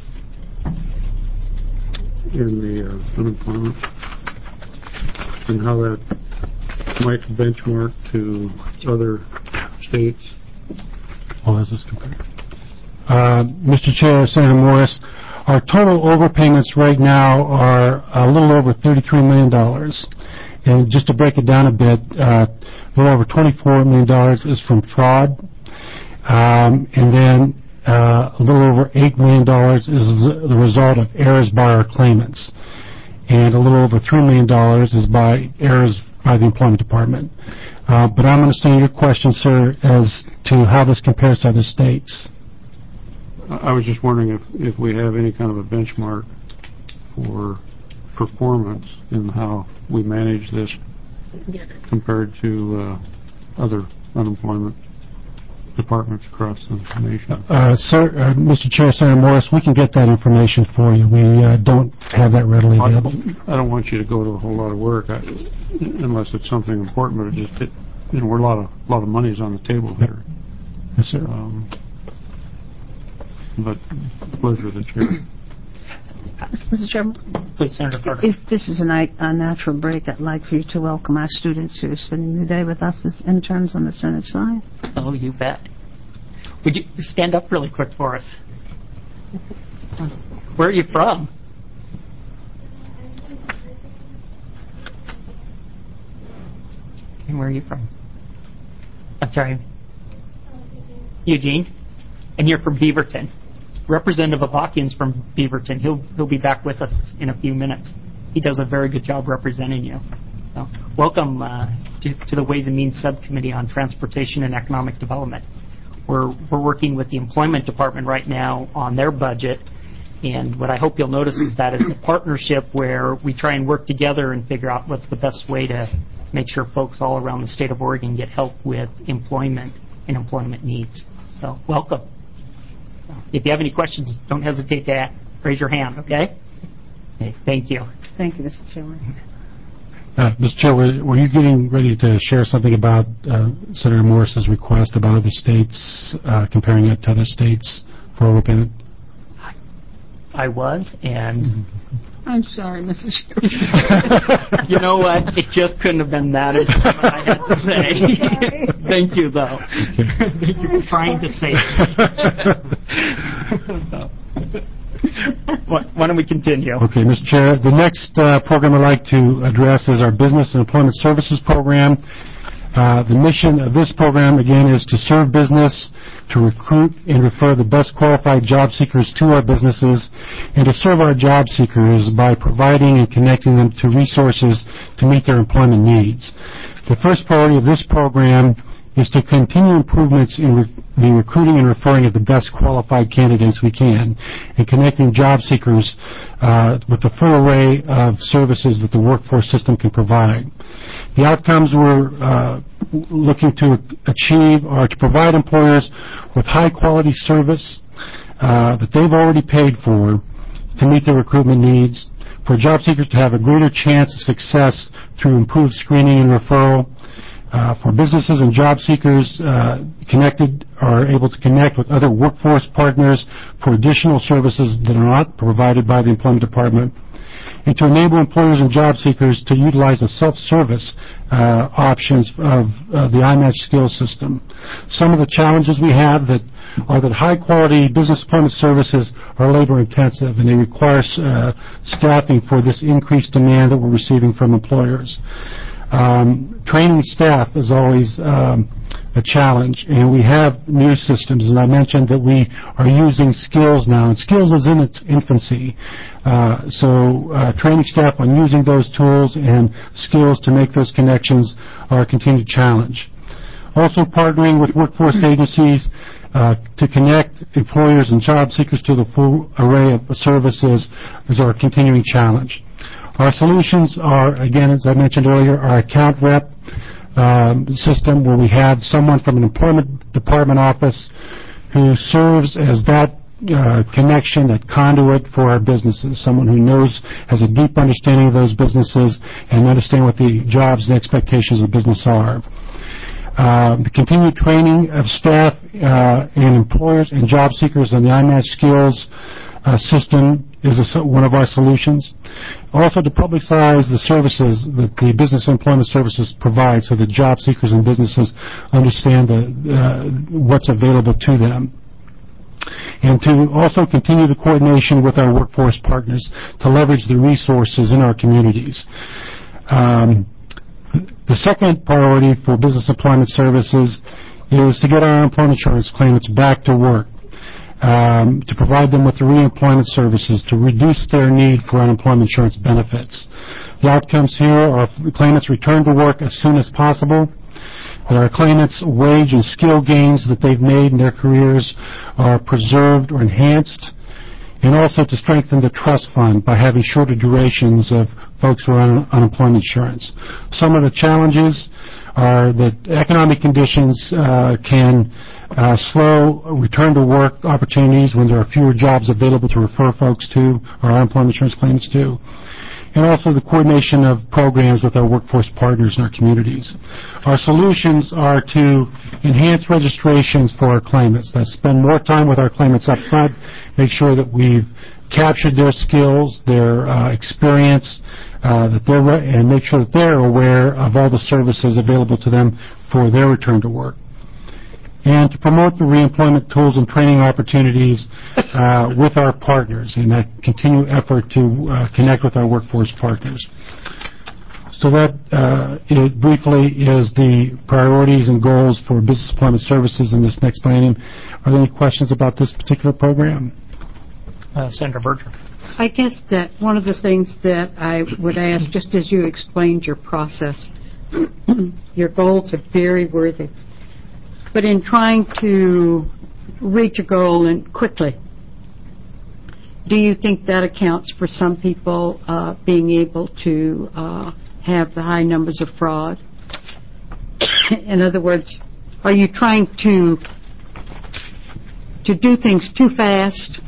in the uh, unemployment and how that might benchmark to other states? Well, as this compared? Uh, Mister Chair, Senator Morris, our total overpayments right now are a little over thirty-three million dollars. And just to break it down a bit, uh, a little over twenty-four million dollars is from fraud. Um, and then uh, a little over eight million dollars is the result of errors by our claimants. And a little over three million dollars is by errors by the Employment Department. Uh, but I'm understanding your question, sir, as to how this compares to other states. I was just wondering if, if we have any kind of a benchmark for performance in how we manage this compared to uh, other unemployment departments across the nation. Uh, sir, uh, Mister Chair, Senator Morris, we can get that information for you. We uh, don't have that readily available. I don't want you to go to a whole lot of work I, unless it's something important, but it just, it, you know, we're a lot of a lot of money's on the table here. Yes, sir. Um, but pleasure of the chair. Mister Chairman. Please, Senator Carter. If this is a, night, a natural break, I'd like for you to welcome our students who are spending the day with us as interns on the Senate side. Oh, you bet. Would you stand up really quick for us? Where are you from? And where are you from? I'm sorry. Eugene? And you're from Beaverton. Representative Avakian's from Beaverton. He'll he'll be back with us in a few minutes. He does a very good job representing you. So, welcome uh, to, to the Ways and Means Subcommittee on Transportation and Economic Development. We're we're working with the Employment Department right now on their budget, and what I hope you'll notice is that it's a partnership where we try and work together and figure out what's the best way to make sure folks all around the state of Oregon get help with employment and employment needs. So, welcome. If you have any questions, don't hesitate to raise your hand, okay? Okay, thank you. Thank you, Mister Chairman. Uh, Mister Chair, were, were you getting ready to share something about uh, Senator Morris's request about other states, uh, comparing it to other states for overpayment? I was, and... I'm sorry, Missus You know what? It just couldn't have been that important what I had to say. Thank you, though. Thank you for trying to say it. So. Why don't we continue? Okay, Mister Chair. The next uh, program I'd like to address is our Business and Employment Services Program. Uh, the mission of this program, again, is to serve business, to recruit and refer the best qualified job seekers to our businesses, and to serve our job seekers by providing and connecting them to resources to meet their employment needs. The first priority of this program is to continue improvements in re- the recruiting and referring of the best qualified candidates we can, and connecting job seekers uh, with the full array of services that the workforce system can provide. The outcomes we're uh, looking to achieve are to provide employers with high-quality service uh, that they've already paid for to meet their recruitment needs, for job seekers to have a greater chance of success through improved screening and referral, Uh, for businesses and job seekers uh, connected are able to connect with other workforce partners for additional services that are not provided by the Employment Department, and to enable employers and job seekers to utilize the self-service uh, options of uh, the I MATCH skills system. Some of the challenges we have that are that high-quality business employment services are labor-intensive, and they require uh, staffing for this increased demand that we're receiving from employers. Um, training staff is always um, a challenge, and we have new systems, and I mentioned that we are using Skills now, and Skills is in its infancy. Uh, so uh, training staff on using those tools and skills to make those connections are a continued challenge. Also partnering with workforce agencies uh, to connect employers and job seekers to the full array of services is our continuing challenge. Our solutions are, again, as I mentioned earlier, our account rep um, system where we have someone from an employment department office who serves as that uh, connection, that conduit for our businesses, someone who knows, has a deep understanding of those businesses and understand what the jobs and expectations of the business are. Uh, the continued training of staff uh, and employers and job seekers on the I MATCH skills uh, system is a, one of our solutions. Also to publicize the services that the business employment services provide so that job seekers and businesses understand the, uh, what's available to them. And to also continue the coordination with our workforce partners to leverage the resources in our communities. Um, The second priority for business employment services is to get our unemployment insurance claimants back to work, um, to provide them with the reemployment services, to reduce their need for unemployment insurance benefits. The outcomes here are the claimants return to work as soon as possible, that our claimants' wage and skill gains that they've made in their careers are preserved or enhanced, and also to strengthen the trust fund by having shorter durations of folks who are on unemployment insurance. Some of the challenges are that economic conditions uh, can uh, slow return to work opportunities when there are fewer jobs available to refer folks to, or unemployment insurance claimants to, and also the coordination of programs with our workforce partners in our communities. Our solutions are to enhance registrations for our claimants, that spend more time with our claimants up front, make sure that we've captured their skills, their uh, experience, uh, that they're re- and make sure that they're aware of all the services available to them for their return to work. And to promote the reemployment tools and training opportunities uh, with our partners in that continued effort to uh, connect with our workforce partners. So that uh, it briefly is the priorities and goals for business employment services in this next biennium. Are there any questions about this particular program? Uh, Senator Berger. I guess that one of the things that I would ask, just as you explained your process, your goals are very worthy. But in trying to reach a goal and quickly, do you think that accounts for some people uh, being able to uh, have the high numbers of fraud? In other words, are you trying to to do things too fast?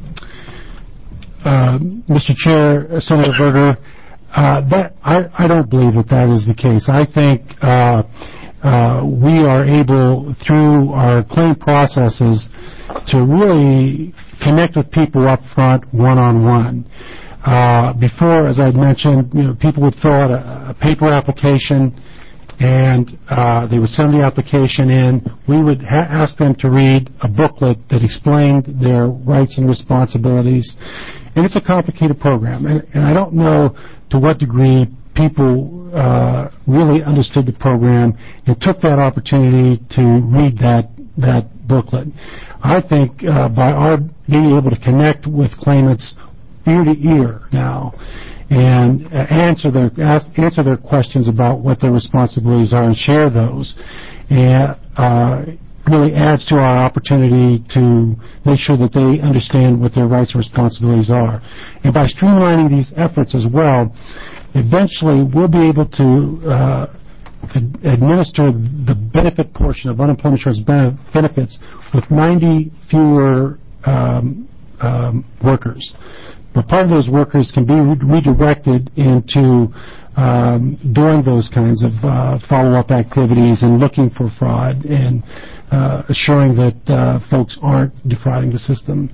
Uh, Mister Chair, Senator Berger, uh, that I, I don't believe that that is the case. I think uh, uh, we are able, through our claim processes, to really connect with people up front, one-on-one. Uh, before, as I mentioned, you know, people would fill out a, a paper application, and uh, they would send the application in. We would ha- ask them to read a booklet that explained their rights and responsibilities. And it's a complicated program, and, and I don't know to what degree people uh, really understood the program and took that opportunity to read that that booklet. I think uh, by our being able to connect with claimants ear to ear now and uh, answer their ask, answer their questions about what their responsibilities are and share those, and uh, really adds to our opportunity to make sure that they understand what their rights and responsibilities are. And by streamlining these efforts as well, eventually we'll be able to uh, ad- administer the benefit portion of unemployment insurance ben- benefits with ninety fewer um, um, workers. But part of those workers can be re- redirected into um, doing those kinds of uh, follow-up activities and looking for fraud and uh, assuring that uh, folks aren't defrauding the system.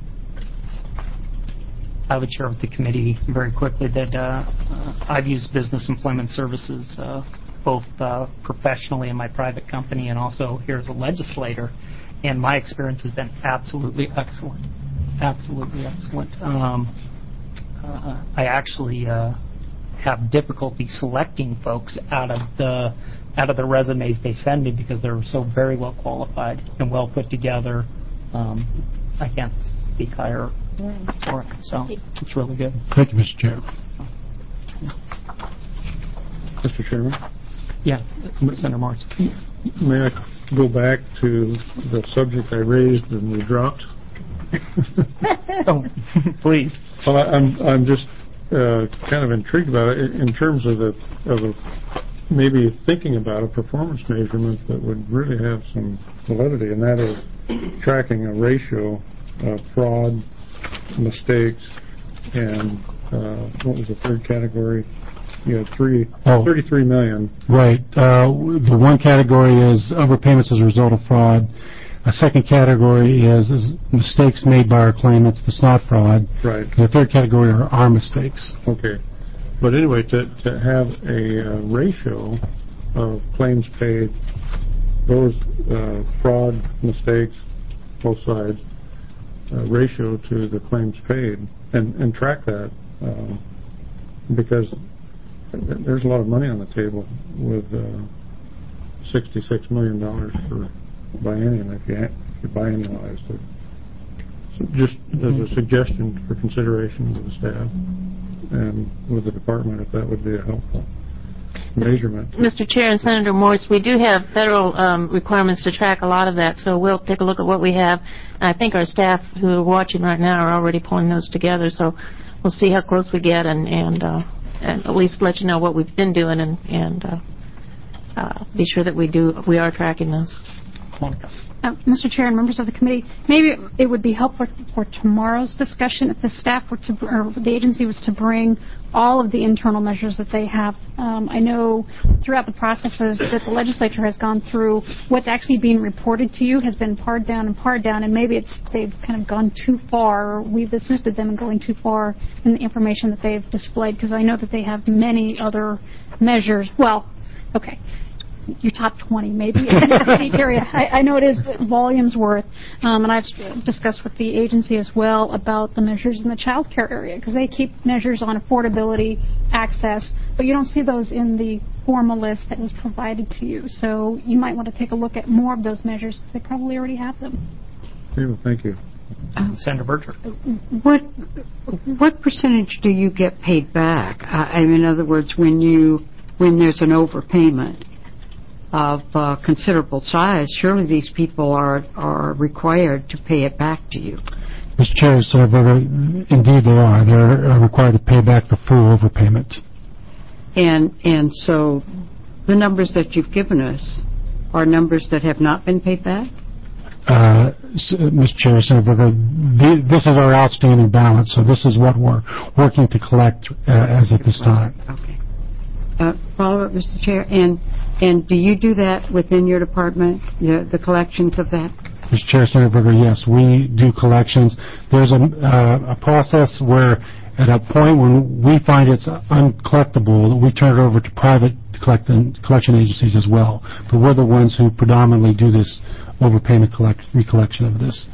I would share with the committee very quickly that uh, uh, I've used business employment services uh, both uh, professionally in my private company and also here as a legislator, and my experience has been absolutely excellent. Absolutely excellent. Um, uh, I actually uh, have difficulty selecting folks out of the out of the resumes they send me because they're so very well qualified and well put together. Um, I can't speak higher for it, so it's really good. Thank you, Mister Chair. Mister Chairman? Yeah, Senator Morris. may I go back to the subject I raised and we dropped? Oh, please. Well, I- I'm I'm just uh, kind of intrigued about it in terms of the of a, maybe thinking about a performance measurement that would really have some validity, and that is tracking a ratio of fraud, mistakes, and uh, what was the third category? You had three, Oh. thirty-three million. Right. Uh, the one category is overpayments as a result of fraud. A second category is, is mistakes made by our claimants. That's not fraud. Right. And the third category are our mistakes. Okay. But anyway, to, to have a uh, ratio of claims paid, those uh, fraud, mistakes, both sides, uh, ratio to the claims paid, and, and track that, um, because there's a lot of money on the table with uh, sixty-six million dollars for biennium if you, if you biennialized it. So just as a suggestion for consideration with the staff and with the department, if that would be a helpful measurement. Mister Chair and Senator Morse, we do have federal um, requirements to track a lot of that, so we'll take a look at what we have. And I think our staff who are watching right now are already pulling those together, so we'll see how close we get and, and, uh, and at least let you know what we've been doing and, and uh, uh, be sure that we do we are tracking those. Uh, Mister Chair and members of the committee, maybe it would be helpful for tomorrow's discussion if the staff were to, or the agency was to bring all of the internal measures that they have. Um, I know throughout the processes that the legislature has gone through, what's actually being reported to you has been pared down and pared down, and maybe it's they've kind of gone too far, or we've assisted them in going too far in the information that they've displayed, because I know that they have many other measures. Well, okay. Your top twenty, maybe, in each area. I, I know it is volumes worth, um, and I've discussed with the agency as well about the measures in the child care area, because they keep measures on affordability, access, but you don't see those in the formal list that was provided to you. So you might want to take a look at more of those measures, because they probably already have them. Okay, well, thank you. Uh, Senator Berger. What what percentage do you get paid back? I, I mean, in other words, when you when there's an overpayment of uh, considerable size, surely these people are are required to pay it back to you. Mister Chair, Senator Berger, indeed they are. They're required to pay back the full overpayment. And and so the numbers that you've given us are numbers that have not been paid back? Uh, Mister Chair, Senator Berger, the, this is our outstanding balance, so this is what we're working to collect uh, as at this time. Okay. Uh, follow up, Mister Chair, and and do you do that within your department, the, the collections of that? Mister Chair, Senator Berger, yes, we do collections. There's a, uh, a process where at a point when we find it's uncollectible, we turn it over to private collecting, collection agencies as well. But we're the ones who predominantly do this overpayment collect, recollection of this.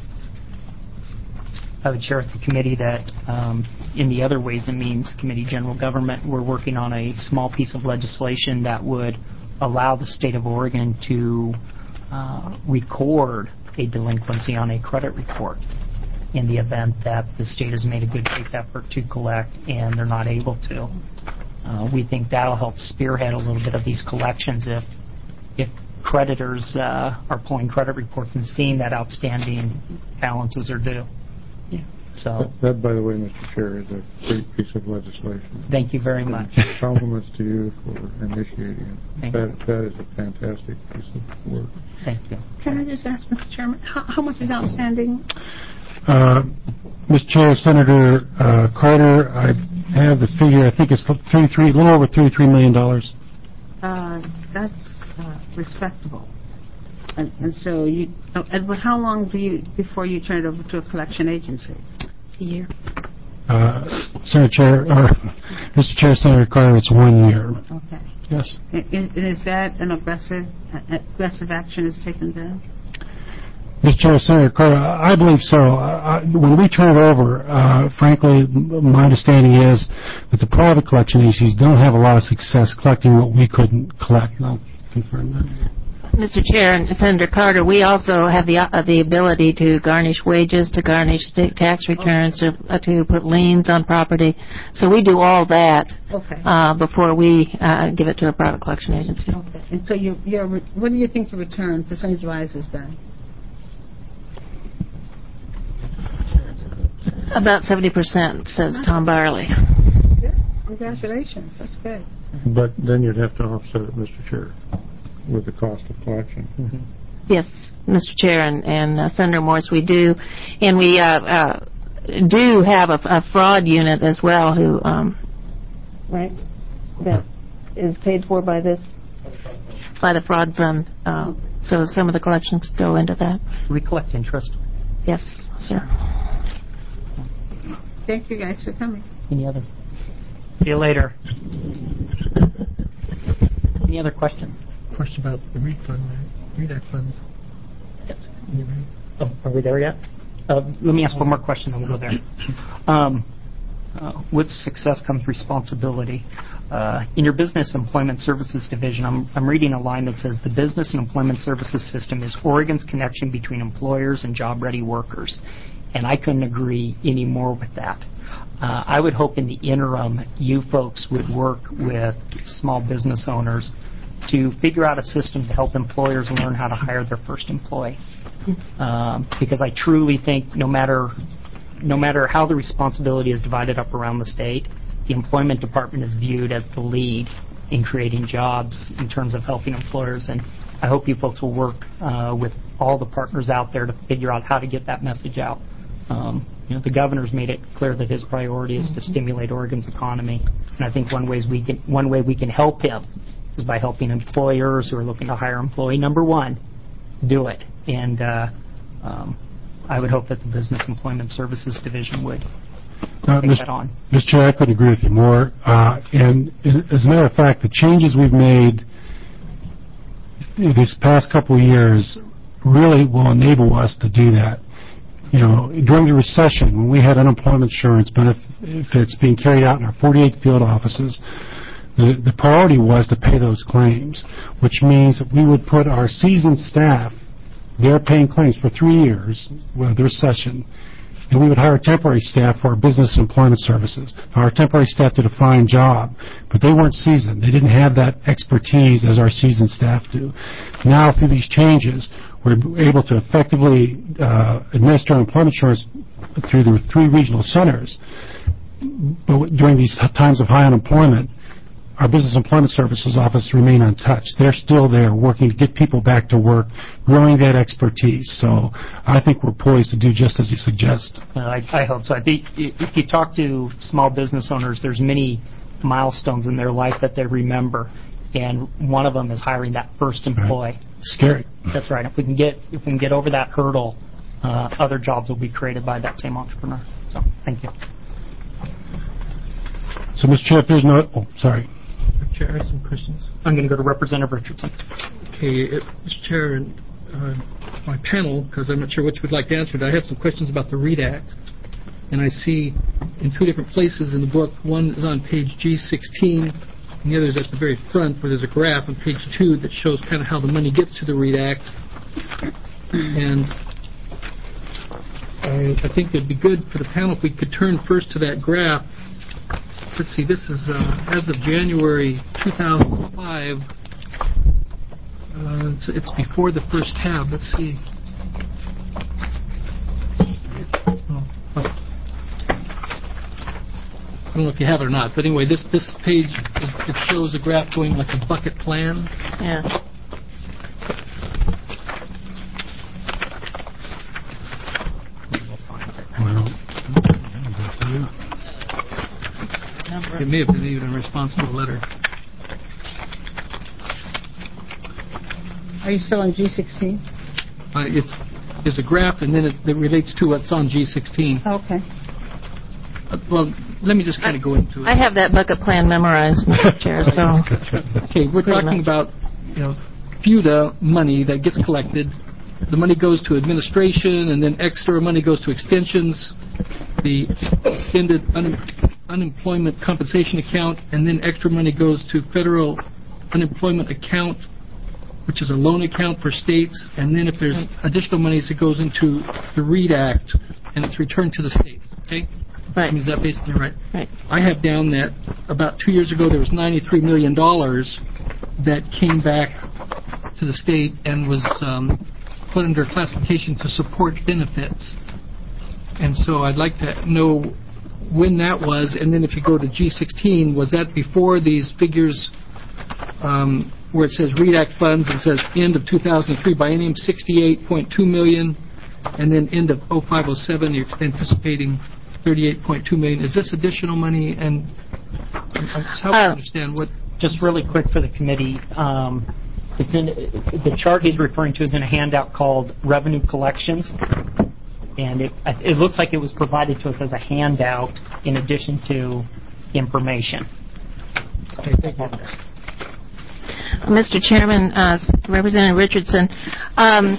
I would share with the committee that um, in the other Ways and Means Committee, General Government, we're working on a small piece of legislation that would allow the state of Oregon to uh, record a delinquency on a credit report in the event that the state has made a good faith effort to collect and they're not able to. Uh, we think that'll help spearhead a little bit of these collections if if creditors uh, are pulling credit reports and seeing that outstanding balances are due. Yeah. So That, that, by the way, Mister Chair, is a great piece of legislation. thank you very much. Compliments to you for initiating it. Thank That, you. that is a fantastic piece of work. Thank you. Can I just ask, Mister Chairman, how, how much is outstanding? Uh, Mister Chair, Senator uh, Carter, I have the figure. I think it's thirty-three, a little over thirty-three million dollars. Uh, that's uh, respectable. And, and so you, uh, and but how long do you before you turn it over to a collection agency? A year. Uh, Senator Chair, or Mister Chair, Senator Carter, it's one year. Okay. Yes. And is that an aggressive uh, aggressive action is taken then? Mister Chair, Senator Carter, I believe so. I, when we turn it over, uh, frankly, my understanding is that the private collection agencies don't have a lot of success collecting what we couldn't collect. I'll confirm that. Mister Chair and Senator Carter, we also have the uh, the ability to garnish wages, to garnish state tax returns, to uh, to put liens on property. So we do all that Okay. uh, before we uh, give it to a private collection agency. Okay. And so you, your, what do you think your return percentage-wise has been? About seventy percent, says Tom Barley. Good. Congratulations. That's good. But then you'd have to offset it, Mister Chair, with the cost of collection. Mm-hmm. Yes, Mister Chair and, and uh, Senator Morse, we do. And we uh, uh, do have a, a fraud unit as well who, um, right, that is paid for by this, by the fraud fund. Uh, so some of the collections go into that. We collect interest. Yes, sir. Thank you guys for coming. Any other? See you later. Any other questions? Question about the READ fund, right? READ Act funds. Yes. Oh, are we there yet? Uh, let me ask one more question, then we'll go there. Um, uh, with success comes responsibility. Uh, in your Business Employment Services Division, I'm, I'm reading a line that says, the Business and Employment Services System is Oregon's connection between employers and job-ready workers. And I couldn't agree any more with that. Uh, I would hope in the interim you folks would work with small business owners to figure out a system to help employers learn how to hire their first employee. Um, because I truly think no matter no matter how the responsibility is divided up around the state, the employment department is viewed as the lead in creating jobs in terms of helping employers. And I hope you folks will work uh, with all the partners out there to figure out how to get that message out. Um, you know, the governor's made it clear that his priority is to stimulate Oregon's economy, and I think one ways we can one way we can help him is by helping employers who are looking to hire employee number one do it. And uh, um, I would hope that the Business Employment Services Division would Uh, take Mister that on. Mister Chair, I couldn't agree with you more. Uh, and uh, as a matter of fact, the changes we've made these past couple of years really will enable us to do that. You know, during the recession, when we had unemployment insurance benefits being carried out in our forty-eight field offices, the, the priority was to pay those claims, which means that we would put our seasoned staff, they're paying claims for three years with the recession, and we would hire temporary staff for our business employment services. Our temporary staff did a fine job, but they weren't seasoned. They didn't have that expertise as our seasoned staff do. Now, through these changes, we're able to effectively uh, administer employment insurance through the three regional centers. But during these times of high unemployment, our Business Employment Services office remain untouched. They're still there working to get people back to work, growing that expertise. So I think we're poised to do just as you suggest. Uh, I, I hope so. I think if you talk to small business owners, there's many milestones in their life that they remember, and one of them is hiring that first employee. Right. Scary. That's right. If we can get if we can get over that hurdle, uh, other jobs will be created by that same entrepreneur. So thank you. So, Mister Chair, if there's no... Oh, sorry. Chair, I have some questions. I'm going to go to Representative Richardson. Okay, uh, Mister Chair and uh, my panel, because I'm not sure which would like to answer it, I have some questions about the READ Act. And I see in two different places in the book, one is on page G sixteen, and the other is at the very front, where there's a graph on page two that shows kind of how the money gets to the READ Act. And I, I think it'd be good for the panel if we could turn first to that graph. Let's see, this is uh, as of January two thousand five. Uh, it's, it's before the first tab. Let's see. Oh, I don't know if you have it or not, but anyway, this this page is, it shows a graph going like a bucket plan. Yeah. It may have been even in response to a letter. Are you still on G sixteen? Uh, it's there's a graph, and then it, it relates to what's on G sixteen. Okay. Uh, well, let me just kind of go into it. I have that bucket plan memorized, Mister Chair, so... Okay, we're talking about, you know, FUTA money that gets collected. The money goes to administration, and then extra money goes to extensions, the extended un- unemployment compensation account, and then extra money goes to federal unemployment account which is a loan account for states, and then if there's additional monies, it goes into the READ Act, and it's returned to the states. Okay? Right. I mean, is that basically right? Right. I have down that about two years ago there was ninety-three million dollars that came back to the state and was um, put under classification to support benefits. And so I'd like to know when that was, and then if you go to G sixteen, was that before these figures um, where it says READ Act funds, it says end of two thousand three biennium sixty-eight point two million dollars, and then end of oh five oh seven you're anticipating thirty-eight point two million dollars. Is this additional money? And I'm just helping uh, understand what... Just really quick for the committee, um, it's in the chart he's referring to is in a handout called Revenue Collections, and it, it looks like it was provided to us as a handout in addition to information. Okay, thank you. Mister Chairman, uh, Representative Richardson, um,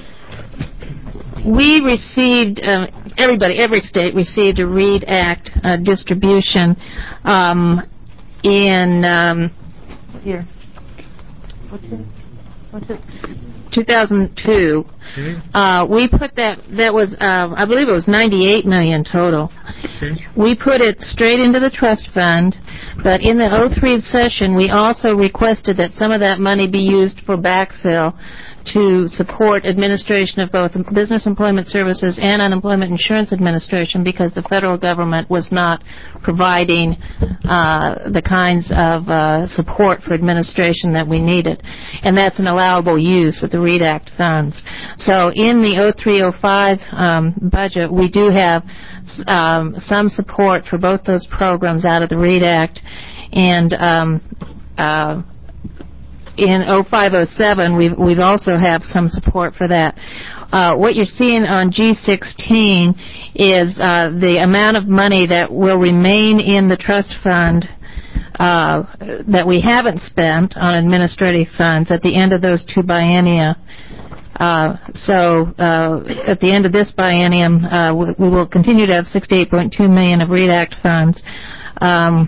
we received, uh, everybody, every state received a READ Act uh, distribution um, in, um, here, what's it? What's it? two thousand two. Okay. Uh, we put that, that was, uh, I believe it was ninety-eight million dollars total. Okay. We put it straight into the trust fund, but in the oh three session, we also requested that some of that money be used for backfill to support administration of both Business Employment Services and Unemployment Insurance Administration because the federal government was not providing uh, the kinds of uh, support for administration that we needed. And that's an allowable use of the READ Act funds. So in the oh three oh five um, budget, we do have um, some support for both those programs out of the READ Act. And um, uh, in oh five oh seven, we've, we've also have some support for that. Uh, what you're seeing on G sixteen is uh, the amount of money that will remain in the trust fund uh, that we haven't spent on administrative funds at the end of those two biennia. Uh, so uh, at the end of this biennium, uh, we, we will continue to have sixty-eight point two million dollars of READ Act funds. Um,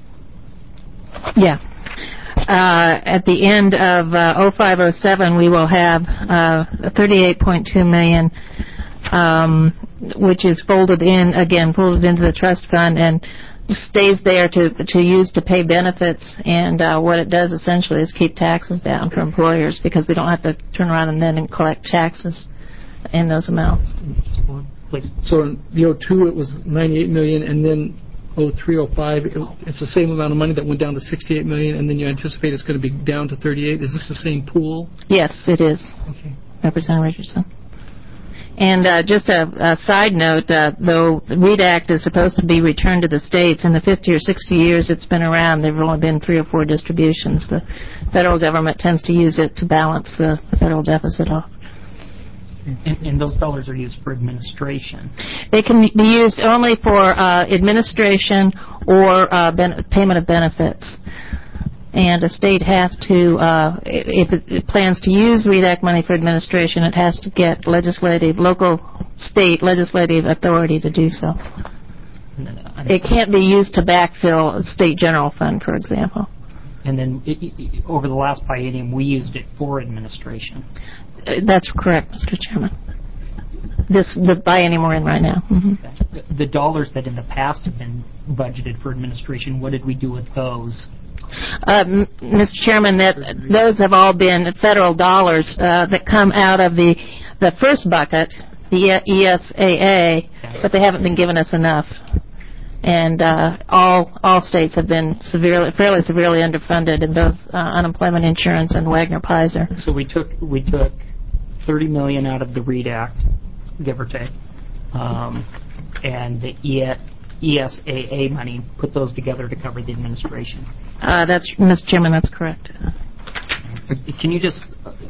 yeah. Uh, at the end of uh, oh five oh seven, we will have uh, thirty-eight point two million dollars, um, which is folded in, again, folded into the trust fund and stays there to to use to pay benefits. And uh, what it does essentially is keep taxes down for employers because we don't have to turn around and then and collect taxes in those amounts. So in the oh two, it was ninety-eight million dollars, and then oh three oh five, it's the same amount of money that went down to sixty-eight million dollars, and then you anticipate it's going to be down to thirty-eight. Is this the same pool? Yes, it is. Okay. Representative Richardson. And uh, just a, a side note, uh, though the READ Act is supposed to be returned to the states, in the fifty or sixty years it's been around, there have only been three or four distributions. The federal government tends to use it to balance the federal deficit off. And, and those dollars are used for administration. They can be used only for uh, administration or uh, ben- payment of benefits. And a state has to, uh, if it, it plans to use READ Act money for administration, it has to get legislative, local, state legislative authority to do so. It can't be used to backfill a state general fund, for example. And then it, it, over the last biennium, we used it for administration. That's correct, Mister Chairman. This the biennium we're in right now. Mm-hmm. The, the dollars that in the past have been budgeted for administration, what did we do with those? Uh, Mister Chairman, that those have all been federal dollars uh, that come out of the the first bucket, the E S A A, but they haven't been given us enough. And uh, all all states have been severely, fairly severely underfunded in both uh, unemployment insurance and Wagner-Pfizer. So we took we took thirty million dollars out of the READ Act, give or take, um, and the E S A A money, put those together to cover the administration. Uh, that's, Mister Chairman, that's correct. Can you just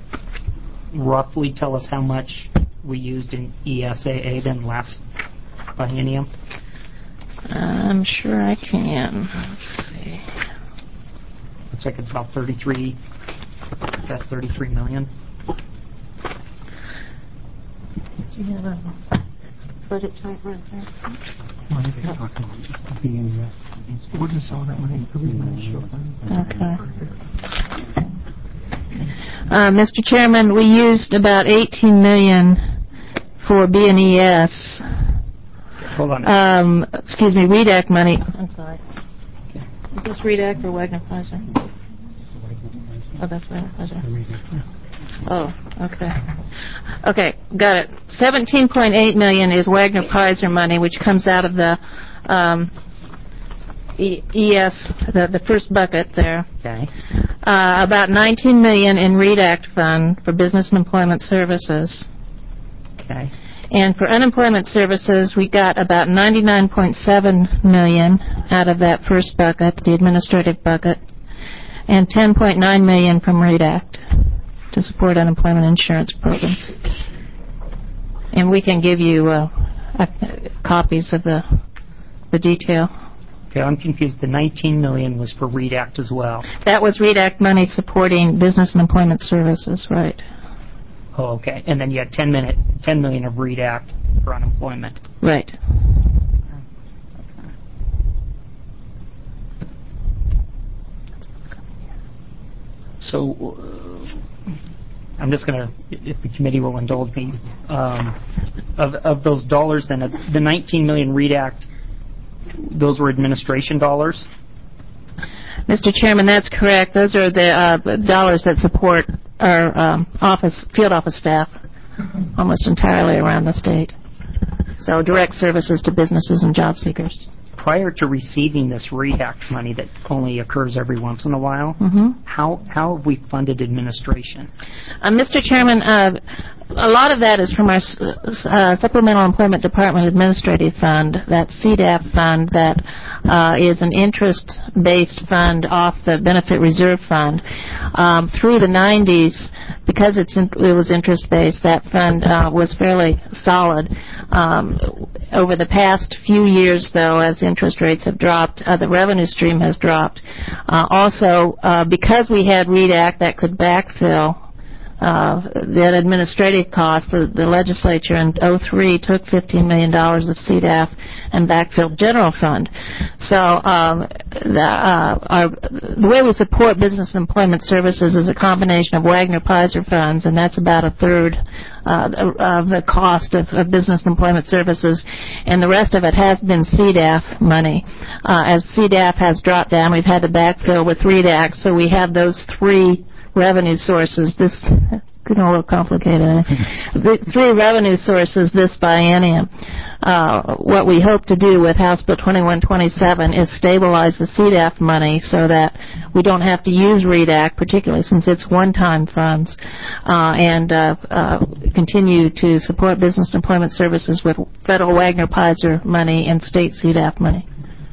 roughly tell us how much we used in E S A A then last biennium? I'm sure I can. Let's see. Looks like it's about thirty-three. Is that thirty-three million? Do you have a budget chart right there? What is all that money? Okay. Uh, Mister Chairman, we used about eighteen million dollars for B and E S. Hold on. Um, excuse me, R E D A C money. I'm sorry. Is this R E D A C or Wagner Pfizer? Oh, that's Wagner Pfizer. Oh, okay. Okay, got it. seventeen point eight million dollars is Wagner Pfizer money, which comes out of the um, E- ES, the, the first bucket there. Okay. Uh, about nineteen million dollars in R E D A C fund for business and employment services. Okay. And for unemployment services, we got about ninety-nine point seven million dollars out of that first bucket, the administrative bucket, and ten point nine million dollars from R E D A C to support unemployment insurance programs. And we can give you uh, uh, copies of the the detail. Okay, I'm confused. The nineteen million dollars was for R E D A C as well. That was R E D A C money supporting business and employment services, right? Oh, okay. And then you had ten minute, ten million dollars of R E D A C for unemployment. Right. So uh, I'm just going to, if the committee will indulge me, um, of, of those dollars, then uh, the nineteen million dollars R E D A C, those were administration dollars? Mister Chairman, that's correct. Those are the uh, dollars that support our um, office, field office staff almost entirely around the state. So direct services to businesses and job seekers. Prior to receiving this R E D A C money that only occurs every once in a while, mm-hmm. how how have we funded administration? Uh, Mister Chairman, uh, a lot of that is from our uh, Supplemental Employment Department Administrative Fund, that C D A P fund that uh, is an interest-based fund off the Benefit Reserve Fund. Um, through the nineties, because it's in, it was interest-based, that fund uh, was fairly solid. Um, over the past few years, though, as interest rates have dropped, uh, the revenue stream has dropped. Uh, also, uh, because we had R E D A C that could backfill uh, that administrative cost, the, the legislature in oh three took fifteen million dollars of C D A P and backfilled general fund. So um, the, uh, our, the way we support business and employment services is a combination of Wagner Pfizer funds, and that's about a third uh, of the cost of, of business and employment services, and the rest of it has been C D A P money. Uh, as C D A P has dropped down, we've had to backfill with R E D A C, so we have those three revenue sources. This getting a little complicated. The three revenue sources this biennium. Uh, what we hope to do with House Bill twenty-one twenty-seven is stabilize the C D A P money so that we don't have to use R E D A C, particularly since it's one-time funds, uh, and uh, uh, continue to support business employment services with federal Wagner Pfizer money and state C D A P money.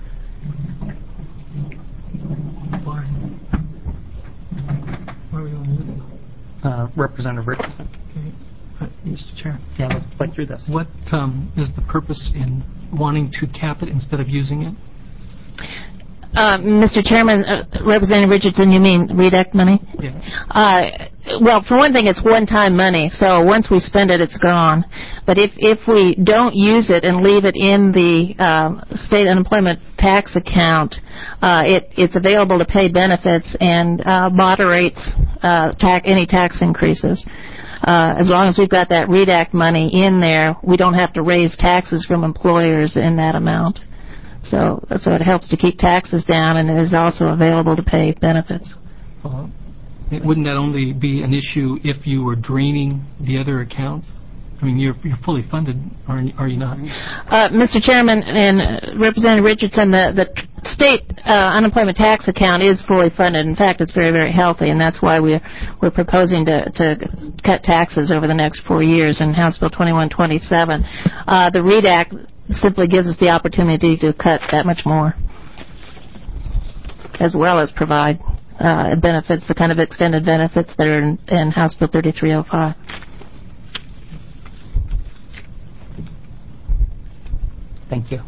Uh, Representative Richardson. Okay. Uh, Mister Chair. Yeah, let's play through this. What um, is the purpose in wanting to cap it instead of using it? Uh, Mister Chairman, uh, Representative Richardson, you mean R E D A C money? Yeah. Uh, well, for one thing, it's one-time money, so once we spend it, it's gone. But if if we don't use it and leave it in the uh, state unemployment tax account, uh, it it's available to pay benefits and uh, moderates uh, tax, any tax increases. Uh, as long as we've got that R E D A C money in there, we don't have to raise taxes from employers in that amount. So, so it helps to keep taxes down, and it is also available to pay benefits. Uh, wouldn't that only be an issue if you were draining the other accounts? I mean, you're, you're fully funded, are, are you not? Uh, Mister Chairman and uh, Representative Richardson, the, the state uh, unemployment tax account is fully funded. In fact, it's very, very healthy, and that's why we're, we're proposing to, to cut taxes over the next four years in House Bill twenty-one twenty-seven. Uh, the R E D A C simply gives us the opportunity to cut that much more, as well as provide uh, benefits, the kind of extended benefits that are in, in House Bill thirty-three oh five. Thank you.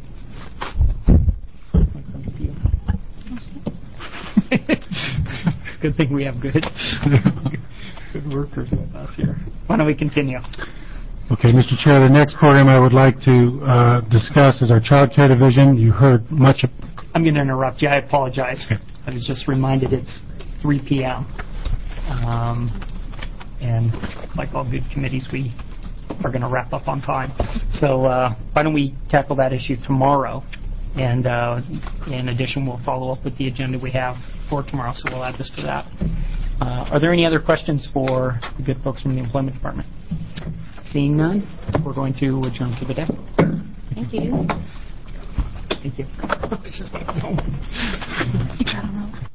Good thing we have good, good workers with us here. Why don't we continue? Okay, Mister Chair, the next program I would like to uh, discuss is our child care division. You heard much of... I'm going to interrupt you. I apologize. Okay. I was just reminded it's three p.m. Um, And like all good committees, we are going to wrap up on time. So uh, why don't we tackle that issue tomorrow? And uh, in addition, we'll follow up with the agenda we have for tomorrow, so we'll add this to that. Uh, are there any other questions for the good folks from the Employment Department? Seeing none, we're going to adjourn for the day. Thank you. Thank you.